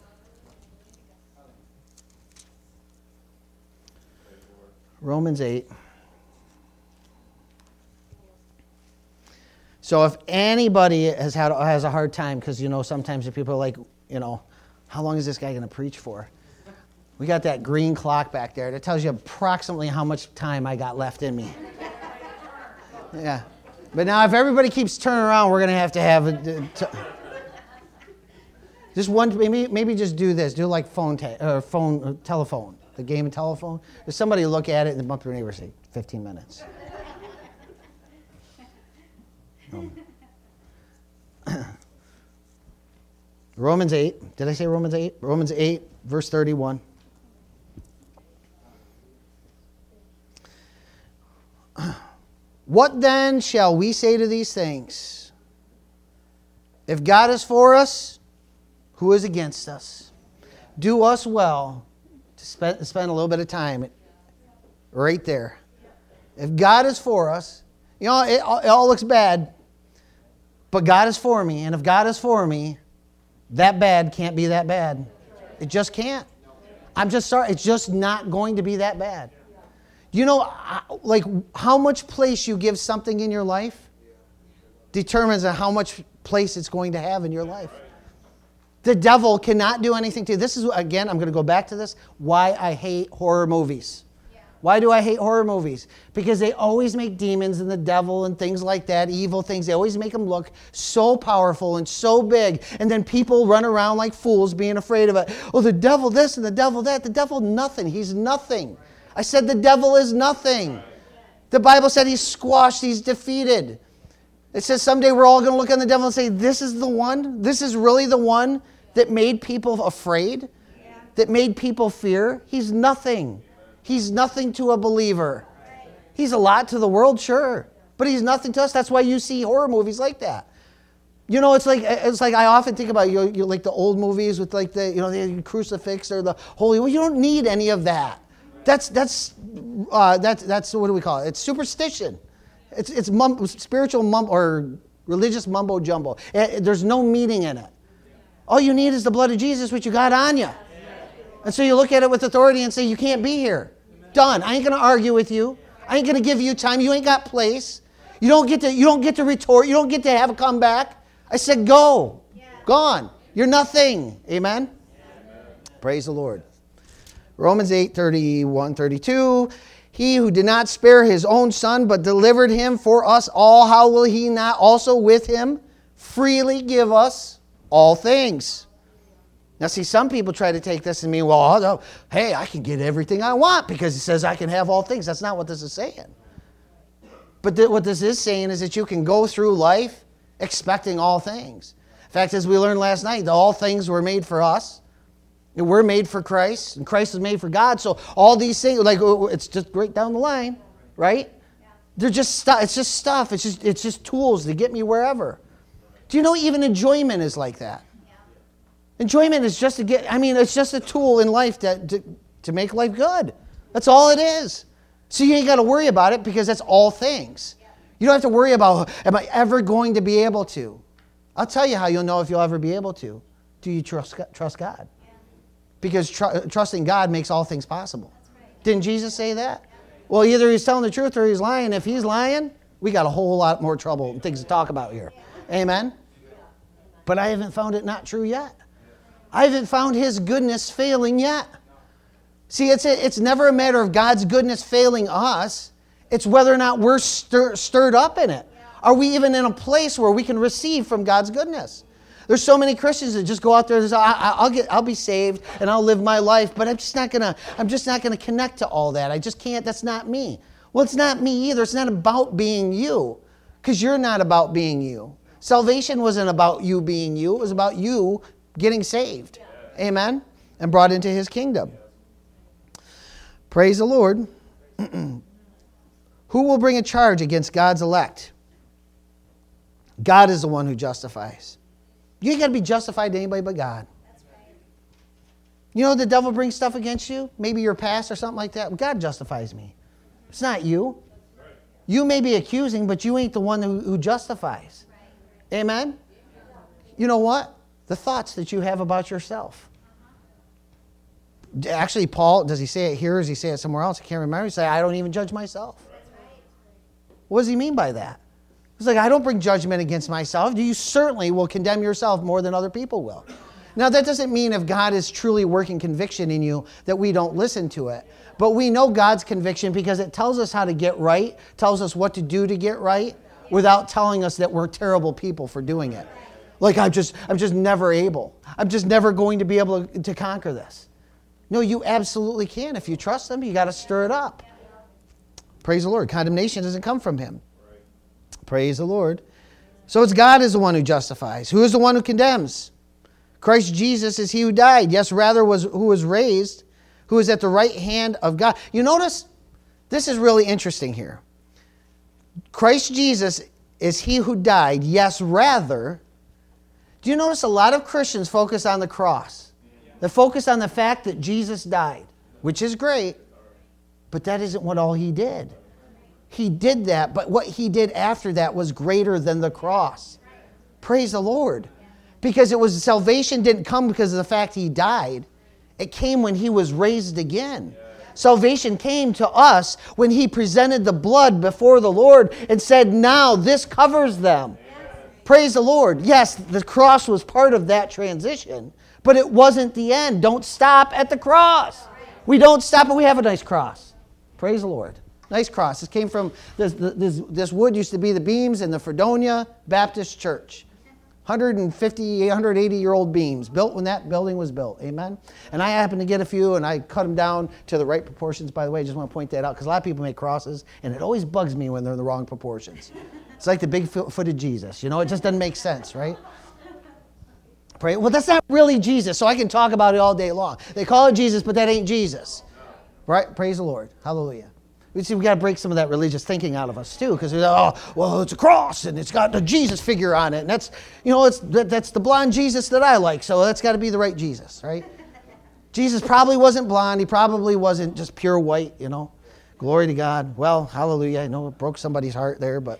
Romans 8. So if anybody has a hard time, because, sometimes people are like, how long is this guy going to preach for? We got that green clock back there that tells you approximately how much time I got left in me. Yeah. But now if everybody keeps turning around, we're going to have just one, maybe just do this. Do like telephone, the game of telephone. If somebody look at it and bump their neighbor, say 15 minutes. Romans 8. Did I say Romans 8? Romans 8, verse 31. What then shall we say to these things? If God is for us, who is against us? Do us well to spend a little bit of time right there. If God is for us, it all looks bad, but God is for me. And if God is for me, that bad can't be that bad. It just can't. I'm just sorry. It's just not going to be that bad. Like how much place you give something in your life determines how much place it's going to have in your life. The devil cannot do anything to you. This is, again, I'm going to go back to this, why I hate horror movies. Why do I hate horror movies? Because they always make demons and the devil and things like that, evil things. They always make them look so powerful and so big. And then people run around like fools being afraid of it. Oh, the devil this and the devil that. The devil nothing. He's nothing. I said the devil is nothing. The Bible said he's squashed. He's defeated. It says someday we're all going to look on the devil and say, this is the one? This is really the one that made people afraid? That made people fear? He's nothing. He's nothing to a believer. He's a lot to the world, sure, but he's nothing to us. That's why you see horror movies like that. It's like I often think about you like the old movies with like the crucifix or the holy. Well, you don't need any of that. That's what do we call it? It's superstition. It's spiritual or religious mumbo jumbo. There's no meaning in it. All you need is the blood of Jesus, which you got on you. And so you look at it with authority and say, you can't be here. Done. I ain't going to argue with you. I ain't going to give you time. You ain't got place. You don't get to retort. You don't get to have a comeback. I said, go. Gone. You're nothing. Amen? Praise the Lord. Romans 8, 31, 32. He who did not spare his own son, but delivered him for us all, how will he not also with him freely give us all things? Now, see, some people try to take this and mean, well, hey, I can get everything I want because it says I can have all things. That's not what this is saying. But what this is saying is that you can go through life expecting all things. In fact, as we learned last night, all things were made for us. And we're made for Christ, and Christ is made for God. So all these things, like it's just right down the line, right? Yeah. They're just stuff. It's just stuff. It's just tools to get me wherever. Do you know even enjoyment is like that? Enjoyment is just it's just a tool in life to make life good. That's all it is. So you ain't got to worry about it because that's all things. You don't have to worry about, am I ever going to be able to? I'll tell you how you'll know if you'll ever be able to. Do you trust God? Because trusting God makes all things possible. Didn't Jesus say that? Well, either he's telling the truth or he's lying. If he's lying, we got a whole lot more trouble and things to talk about here. Amen? But I haven't found it not true yet. I haven't found his goodness failing yet. See, it's never a matter of God's goodness failing us. It's whether or not we're stirred up in it. Are we even in a place where we can receive from God's goodness? There's so many Christians that just go out there and say, I'll be saved and I'll live my life, but I'm just not gonna connect to all that. I just can't. That's not me. Well, it's not me either. It's not about being you, because you're not about being you. Salvation wasn't about you being you. It was about you getting saved. Amen? And brought into his kingdom. Praise the Lord. Who will bring a charge against God's elect? God is the one who justifies. You ain't got to be justified to anybody but God. You know, the devil brings stuff against you, maybe your past or something like that. God justifies me. It's not you. You may be accusing, but you ain't the one who justifies. Amen? You know what? The thoughts that you have about yourself. Actually, Paul, does he say it here or does he say it somewhere else? I can't remember. He said, I don't even judge myself. What does he mean by that? He's like, I don't bring judgment against myself. You certainly will condemn yourself more than other people will. Now, that doesn't mean if God is truly working conviction in you that we don't listen to it. But we know God's conviction because it tells us how to get right, tells us what to do to get right, without telling us that we're terrible people for doing it. Like, I'm just never able. I'm just never going to be able to conquer this. No, you absolutely can. If you trust him, you got to stir it up. Praise the Lord. Condemnation doesn't come from him. Praise the Lord. So it's God is the one who justifies. Who is the one who condemns? Christ Jesus is he who died. Yes, rather who was raised, who is at the right hand of God. You notice, this is really interesting here. Christ Jesus is he who died. Yes, rather. Do you notice a lot of Christians focus on the cross? They focus on the fact that Jesus died, which is great, but that isn't what all he did. He did that, but what he did after that was greater than the cross. Praise the Lord. Because salvation didn't come because of the fact he died. It came when he was raised again. Salvation came to us when he presented the blood before the Lord and said, now this covers them. Praise the Lord. Yes, the cross was part of that transition, but it wasn't the end. Don't stop at the cross. We don't stop, but we have a nice cross. Praise the Lord. Nice cross. This came from, this wood used to be the beams in the Fredonia Baptist Church. 150, 180-year-old beams built when that building was built. Amen? And I happened to get a few, and I cut them down to the right proportions, by the way. I just want to point that out, because a lot of people make crosses, and it always bugs me when they're in the wrong proportions. It's like the big-footed Jesus. You know, it just doesn't make sense, right? Pray. Well, that's not really Jesus, so I can talk about it all day long. They call it Jesus, but that ain't Jesus. Right? Praise the Lord. Hallelujah. We got to break some of that religious thinking out of us too, because it's a cross and it's got a Jesus figure on it, and that's the blonde Jesus that I like, so that's got to be the right Jesus, right? Jesus probably wasn't blonde. He probably wasn't just pure white, you know. Glory to God. Well, hallelujah. I know it broke somebody's heart there, but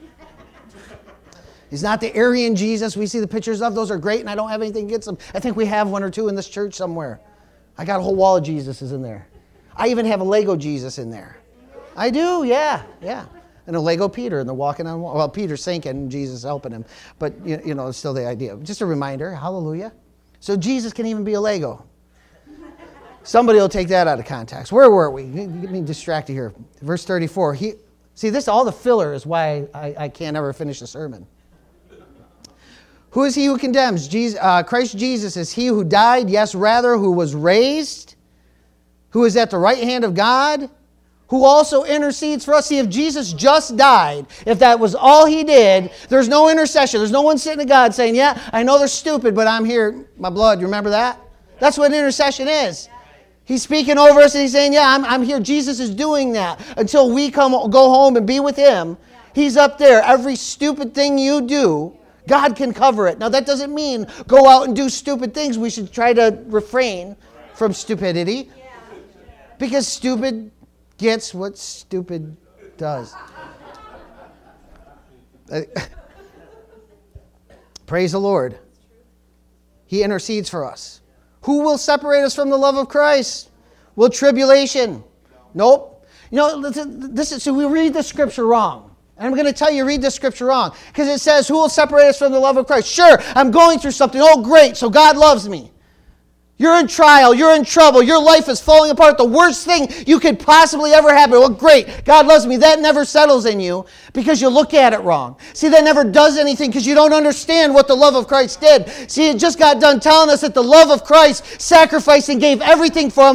he's not the Aryan Jesus we see the pictures of. Those are great, and I don't have anything against them. I think we have one or two in this church somewhere. I got a whole wall of Jesuses in there. I even have a Lego Jesus in there. I do, yeah. And a Lego Peter, and they're walking on water. Well, Peter's sinking, and Jesus helping him. But, you know, it's still the idea. Just a reminder, hallelujah. So Jesus can even be a Lego. Somebody will take that out of context. Where were we? Get me distracted here. Verse 34. All the filler is why I can't ever finish the sermon. Who is he who condemns? Christ Jesus is he who died, yes, rather, who was raised, who is at the right hand of God, who also intercedes for us. See, if Jesus just died, if that was all he did, there's no intercession. There's no one sitting to God saying, yeah, I know they're stupid, but I'm here, my blood. You remember that? That's what intercession is. He's speaking over us and he's saying, yeah, I'm here. Jesus is doing that until we go home and be with him. He's up there. Every stupid thing you do, God can cover it. Now, that doesn't mean go out and do stupid things. We should try to refrain from stupidity, because stupid gets what stupid does. Praise the Lord. He intercedes for us. Who will separate us from the love of Christ? Will tribulation? Nope. You know, so we read the scripture wrong. And I'm going to tell you, read the scripture wrong. Because it says, who will separate us from the love of Christ? Sure, I'm going through something. Oh, great, so God loves me. You're in trial. You're in trouble. Your life is falling apart. The worst thing you could possibly ever happen. Well, great. God loves me. That never settles in you because you look at it wrong. See, that never does anything because you don't understand what the love of Christ did. See, it just got done telling us that the love of Christ sacrificed and gave everything for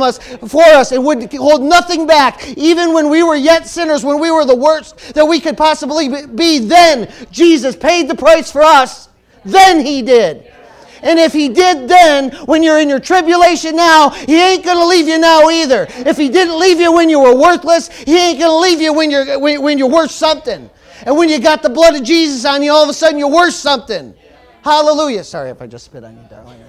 us and would hold nothing back. Even when we were yet sinners, when we were the worst that we could possibly be, then Jesus paid the price for us. Then He did. And if He did then, when you're in your tribulation now, He ain't going to leave you now either. If He didn't leave you when you were worthless, He ain't going to leave you when you're worth something. And when you got the blood of Jesus on you, all of a sudden you're worth something. Hallelujah. Sorry if I just spit on you, darling.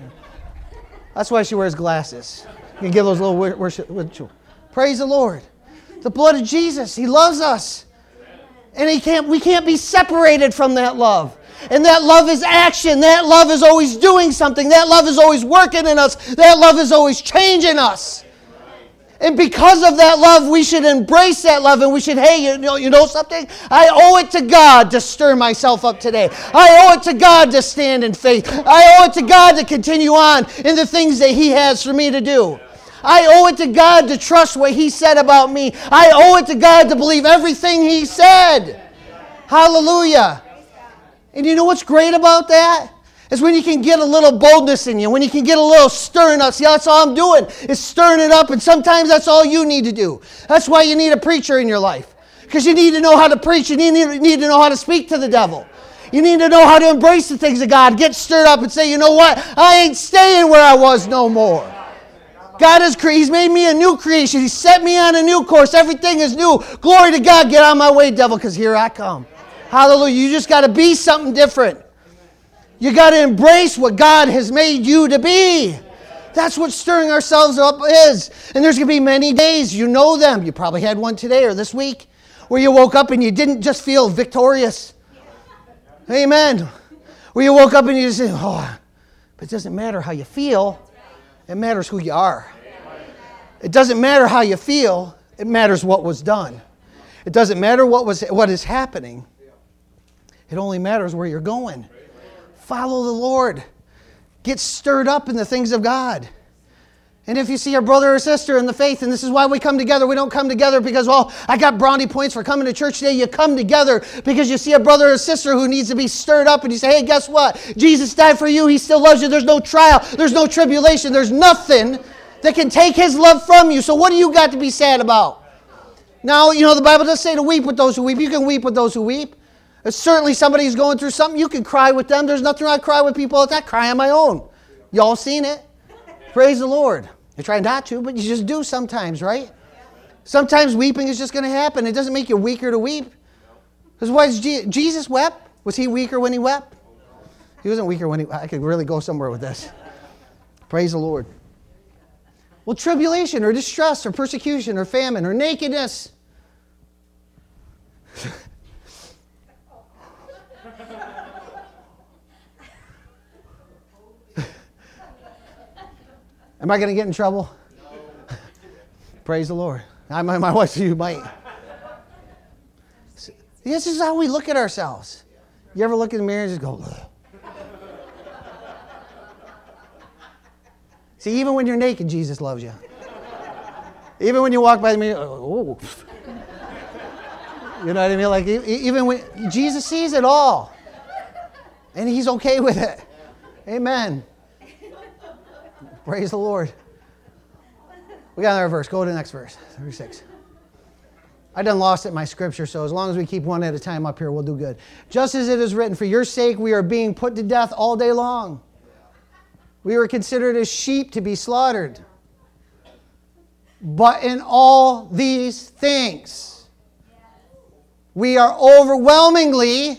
That's why she wears glasses. You can give those little worship. Praise the Lord. The blood of Jesus. He loves us. And we can't be separated from that love. And that love is action. That love is always doing something. That love is always working in us. That love is always changing us. And because of that love, we should embrace that love. And we should, hey, you know something? I owe it to God to stir myself up today. I owe it to God to stand in faith. I owe it to God to continue on in the things that He has for me to do. I owe it to God to trust what He said about me. I owe it to God to believe everything He said. Hallelujah. And you know what's great about that? Is when you can get a little boldness in you, when you can get a little stirring up. See, that's all I'm doing, is stirring it up, and sometimes that's all you need to do. That's why you need a preacher in your life. Because you need to know how to preach, you need to know how to speak to the devil. You need to know how to embrace the things of God, get stirred up and say, you know what? I ain't staying where I was no more. God He's made me a new creation. He set me on a new course. Everything is new. Glory to God. Get out of my way, devil, because here I come. Hallelujah. You just got to be something different. You got to embrace what God has made you to be. That's what stirring ourselves up is. And there's going to be many days. You know them. You probably had one today or this week where you woke up and you didn't just feel victorious. Amen. Where you woke up and you just said, oh, but it doesn't matter how you feel. It matters who you are. It doesn't matter how you feel. It matters what was done. It doesn't matter what is happening. It only matters where you're going. Follow the Lord. Get stirred up in the things of God. And if you see your brother or sister in the faith, and this is why we come together, we don't come together because, well, I got brownie points for coming to church today. You come together because you see a brother or sister who needs to be stirred up, and you say, hey, guess what? Jesus died for you. He still loves you. There's no trial. There's no tribulation. There's nothing that can take His love from you. So what do you got to be sad about? Now, you know, the Bible does say to weep with those who weep. You can weep with those who weep. Certainly somebody who's going through something, you can cry with them. There's nothing wrong. I cry with people all the time. I cry on my own. Y'all seen it. Praise the Lord. I try not to, but you just do sometimes, right? Sometimes weeping is just going to happen. It doesn't make you weaker to weep. Because why Jesus wept? Was He weaker when He wept? He wasn't weaker when He... I could really go somewhere with this. Praise the Lord. Well, tribulation or distress or persecution or famine or nakedness... Am I going to get in trouble? No. Praise the Lord. My wife, you might. This is how we look at ourselves. You ever look in the mirror and just go, ugh. See, even when you're naked, Jesus loves you. Even when you walk by the mirror, oh. You know what I mean? Like, even when Jesus sees it all. And He's okay with it. Amen. Praise the Lord. We got another verse. Go to the next verse. 36. I done lost it in my scripture, so as long as we keep one at a time up here, we'll do good. Just as it is written, for your sake we are being put to death all day long. We were considered as sheep to be slaughtered. But in all these things, we are overwhelmingly.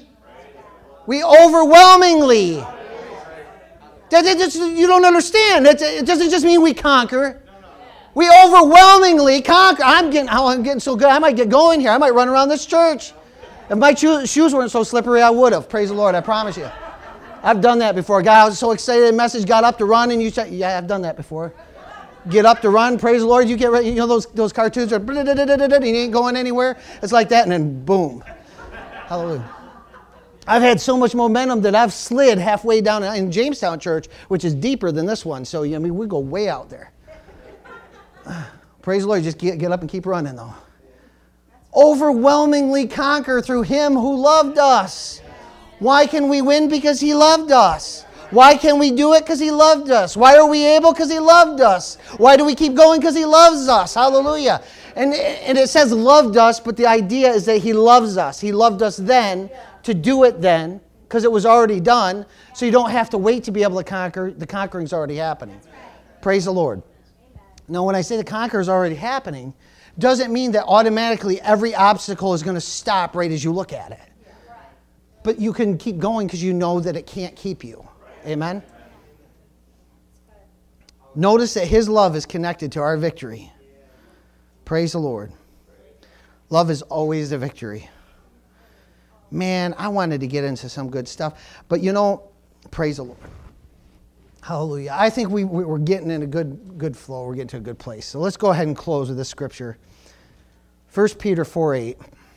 You don't understand. It doesn't just mean we conquer. We overwhelmingly conquer. I'm getting so good. I might get going here. I might run around this church. If my shoes weren't so slippery, I would have. Praise the Lord. I promise you. I've done that before. God, I was so excited, the message got up to run, and you said, yeah, I've done that before. Get up to run, praise the Lord, you get ready. You know those cartoons are, and you ain't going anywhere? It's like that, and then boom. Hallelujah. I've had so much momentum that I've slid halfway down in Jamestown Church, which is deeper than this one. So, I mean, we go way out there. Praise the Lord. Just get up and keep running, though. Overwhelmingly conquer through Him who loved us. Why can we win? Because He loved us. Why can we do it? Because He loved us. Why are we able? Because He loved us. Why do we keep going? Because He loves us. Hallelujah. And it says loved us, but the idea is that He loves us. He loved us then to do it then, because it was already done, so you don't have to wait to be able to conquer. The conquering's already happening. Praise the Lord. Now, when I say the conquer is already happening, doesn't mean that automatically every obstacle is going to stop right as you look at it. But you can keep going because you know that it can't keep you. Amen? Notice that His love is connected to our victory. Praise the Lord. Love is always the victory. Man, I wanted to get into some good stuff. But you know, praise the Lord. Hallelujah. I think we're getting in a good flow. We're getting to a good place. So let's go ahead and close with this scripture. 1 Peter 4:8.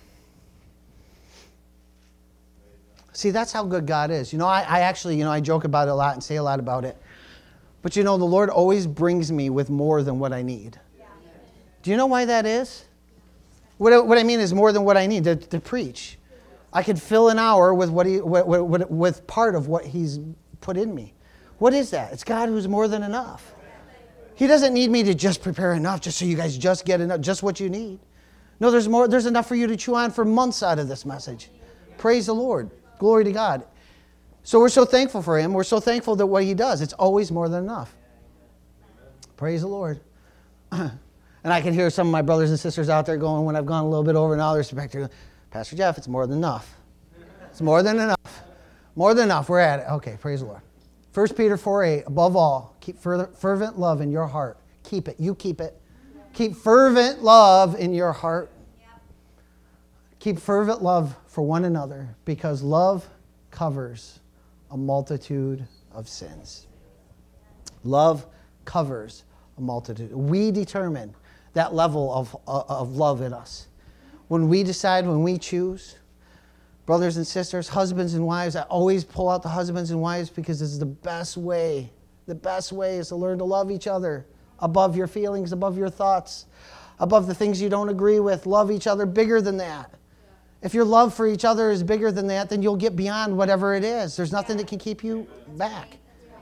See, that's how good God is. You know, I actually, I joke about it a lot and say a lot about it. But the Lord always brings me with more than what I need. Do you know why that is? What I mean is more than what I need to preach. I could fill an hour with with part of what He's put in me. What is that? It's God who's more than enough. He doesn't need me to just prepare enough just so you guys just get enough, just what you need. No, there's more. There's enough for you to chew on for months out of this message. Praise the Lord. Glory to God. So we're so thankful for Him. We're so thankful that what He does, it's always more than enough. Praise the Lord. And I can hear some of my brothers and sisters out there going, when I've gone a little bit over knowledge, back to Pastor Jeff, it's more than enough. It's more than enough. More than enough. We're at it. Okay, praise the Lord. 1 Peter 4:8, above all, keep fervent love in your heart. Keep it. You keep it. Keep fervent love in your heart. Keep fervent love for one another, because love covers a multitude of sins. Love covers a multitude. We determine that level of love in us. When we decide, when we choose, brothers and sisters, husbands and wives, I always pull out the husbands and wives because this is the best way. The best way is to learn to love each other above your feelings, above your thoughts, above the things you don't agree with. Love each other bigger than that. If your love for each other is bigger than that, then you'll get beyond whatever it is. There's nothing that can keep you back.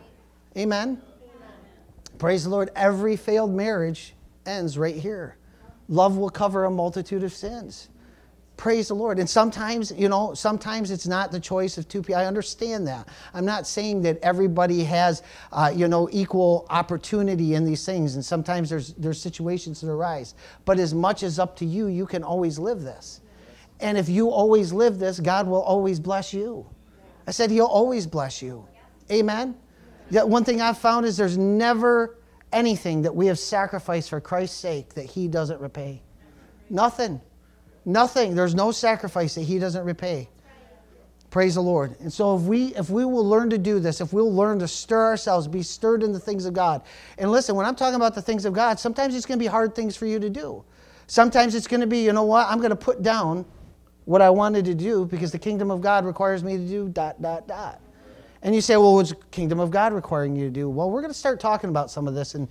Amen? Praise the Lord. Every failed marriage ends right here. Love will cover a multitude of sins. Praise the Lord. And sometimes, sometimes it's not the choice of two people. I understand that. I'm not saying that everybody has, equal opportunity in these things. And sometimes there's situations that arise. But as much as up to you, you can always live this. And if you always live this, God will always bless you. I said He'll always bless you. Amen? Yeah, one thing I've found is there's never anything that we have sacrificed for Christ's sake that He doesn't repay. Nothing. Nothing. There's no sacrifice that He doesn't repay. Praise the Lord. And so if we will learn to do this, if we'll learn to stir ourselves, be stirred in the things of God. And listen, when I'm talking about the things of God, sometimes it's going to be hard things for you to do. Sometimes it's going to be, I'm going to put down what I wanted to do because the kingdom of God requires me to do ... And you say, well, what's the kingdom of God requiring you to do? Well, we're going to start talking about some of this. And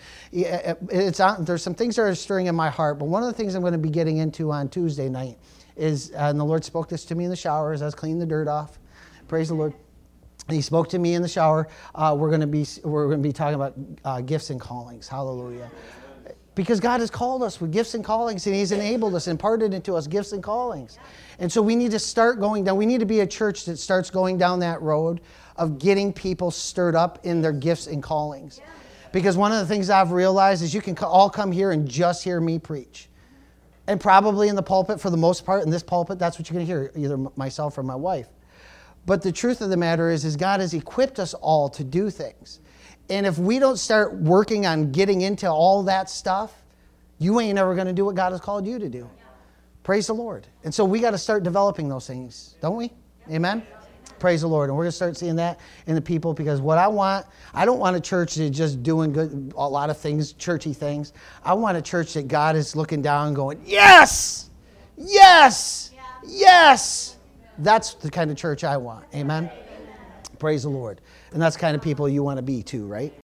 there's some things that are stirring in my heart. But one of the things I'm going to be getting into on Tuesday night is, and the Lord spoke this to me in the shower as I was cleaning the dirt off. Praise the Lord. And He spoke to me in the shower. We're going to be talking about gifts and callings. Hallelujah. Because God has called us with gifts and callings, and He's enabled us, imparted into us gifts and callings. And so we need to start going down. We need to be a church that starts going down that road of getting people stirred up in their gifts and callings. Because one of the things I've realized is you can all come here and just hear me preach. And probably in the pulpit, for the most part, in this pulpit, that's what you're going to hear, either myself or my wife. But the truth of the matter is God has equipped us all to do things. And if we don't start working on getting into all that stuff, you ain't ever going to do what God has called you to do. Praise the Lord. And so we got to start developing those things, don't we? Amen? Praise the Lord. And we're going to start seeing that in the people, because what I don't want a church that's just doing a lot of things, churchy things. I want a church that God is looking down and going, yes, yes, yes. That's the kind of church I want. Amen? Praise the Lord. And that's the kind of people you want to be too, right?